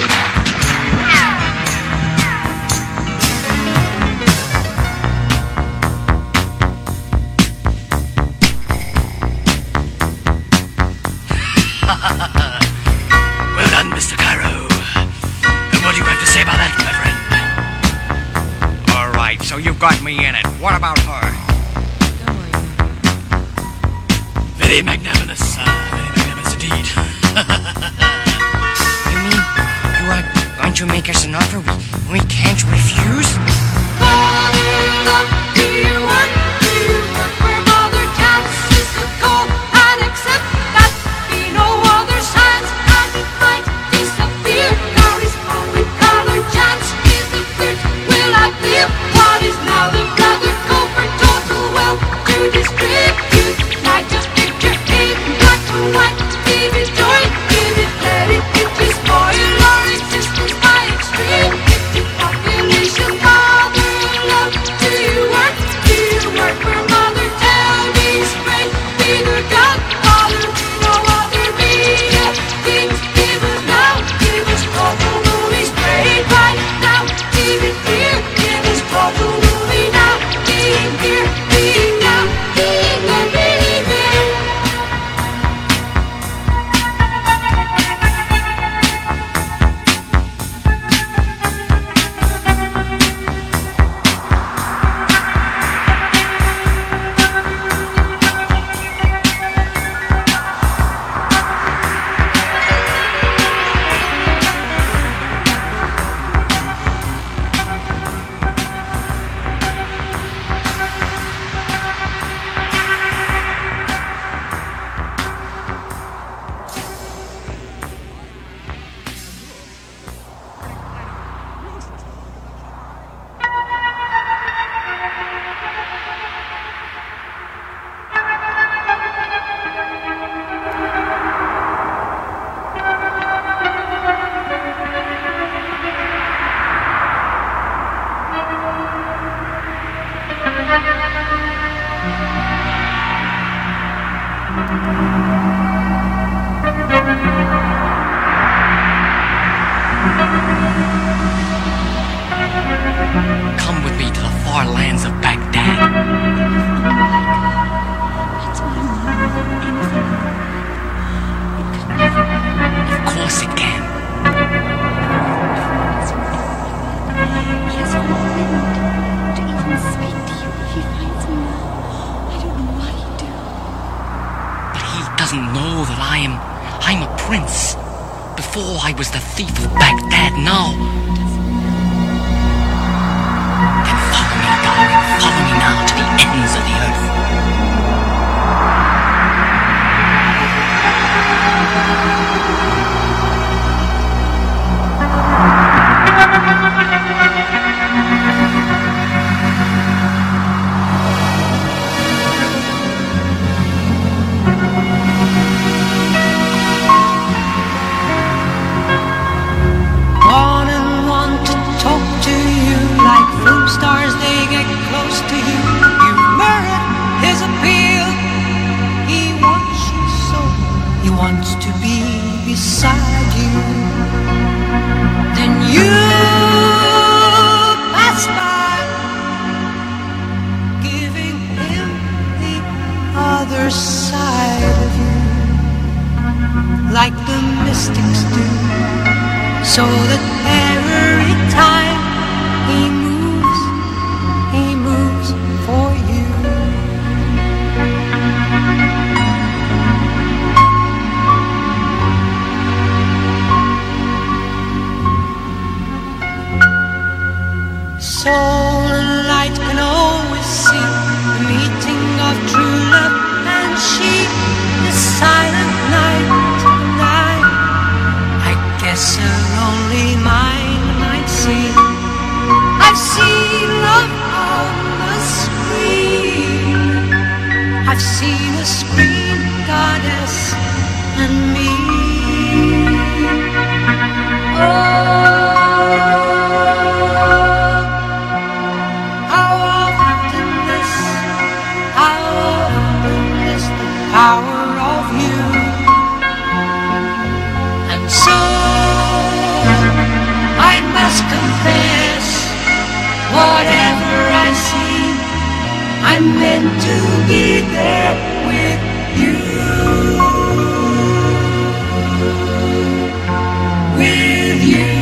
Well done, Mr. Cairo. And what do you have to say about that, my friend? All right, so you've got me in it. What about her? Very magnanimous, very magnanimous. indeed. You mean you are going to make us an offer we can't refuse? Father, love, do you work? Do you work where mother counts is the goal? And accept that be no other signs, and it might disappear. Carries on with color chance is the fear. Will I live? What is now the brother go for total wealth to distribute? Not just picture it, black and white, give it joy, give it, let it spoil our existence by extreme. Population, father, love, do you work? Do you work for mother? Tell me straight, be the godfather, no other be a king. Give us now, give us total movie straight right now. Give it here, give us total movie now. Being here, being now, being there, being there. Come with me to the far lands of Baghdad. Of course it can. He has forbidden to even speak to you if he finds me now. I don't know what he'd do. But he doesn't know that I'm a prince. Before I was the thief of Baghdad, now. Then follow me, darling. Follow me now to the ends of the earth. One and one to talk to you like film stars, they get close to you. You merit his appeal. He wants you so. He wants to be beside you. Then you pass by, giving him the other side of you, like the mystics do. So that every time he moves for you. Soul and light can always see the meeting of true love, and she is silent night and night. I guess a lonely mind might see. I've seen love on the screen. I've seen a screen goddess and me. How often this, the power of you. And so I must confess, whatever I see, I'm meant to be there with you. With you.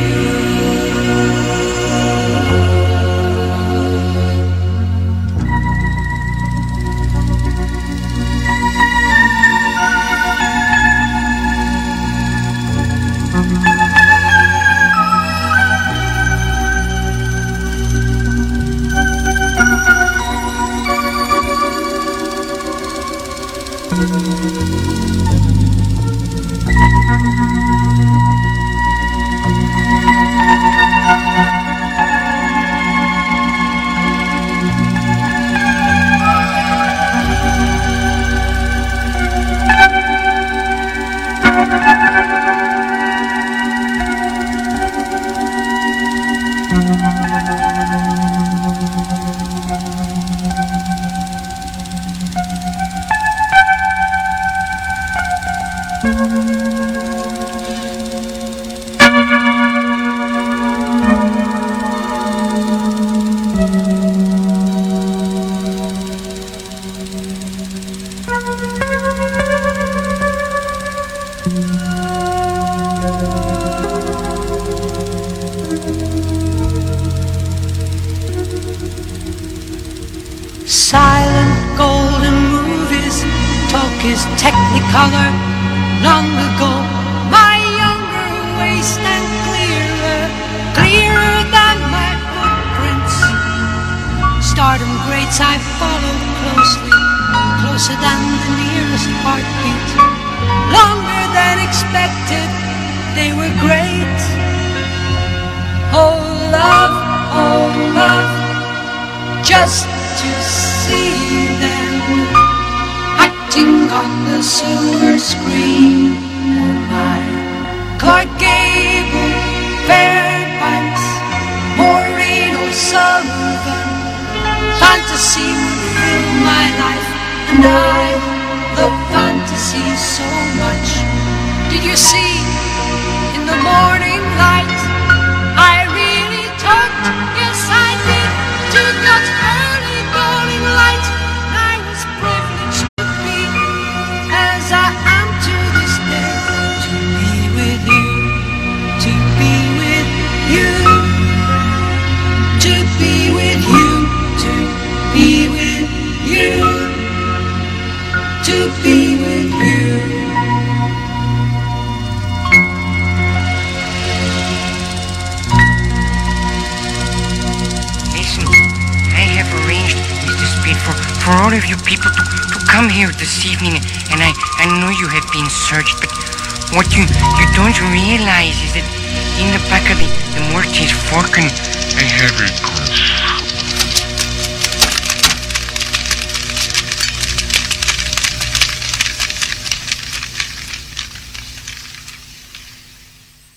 his technicolor long ago. My younger waist and clearer than my footprints. Stardom greats I followed closely, closer than the nearest heartbeat. Longer than expected, they were great. Oh love, just to see them acting on the silver screen. Oh my, Clark Gable, Fairbanks, Maureen O'Sullivan. Fantasy would fill my life, and I love fantasy so much. Did you see in the morning light? I really talked, yes I did, to that early dawning light. I was privileged to be, as I am to this day, to be with you, to be with you, to be with you, to be with you, to be with you. For all of you people to come here this evening, and I know you have been searched, but what you don't realize is that in the back of the Morty's Forkin, I have a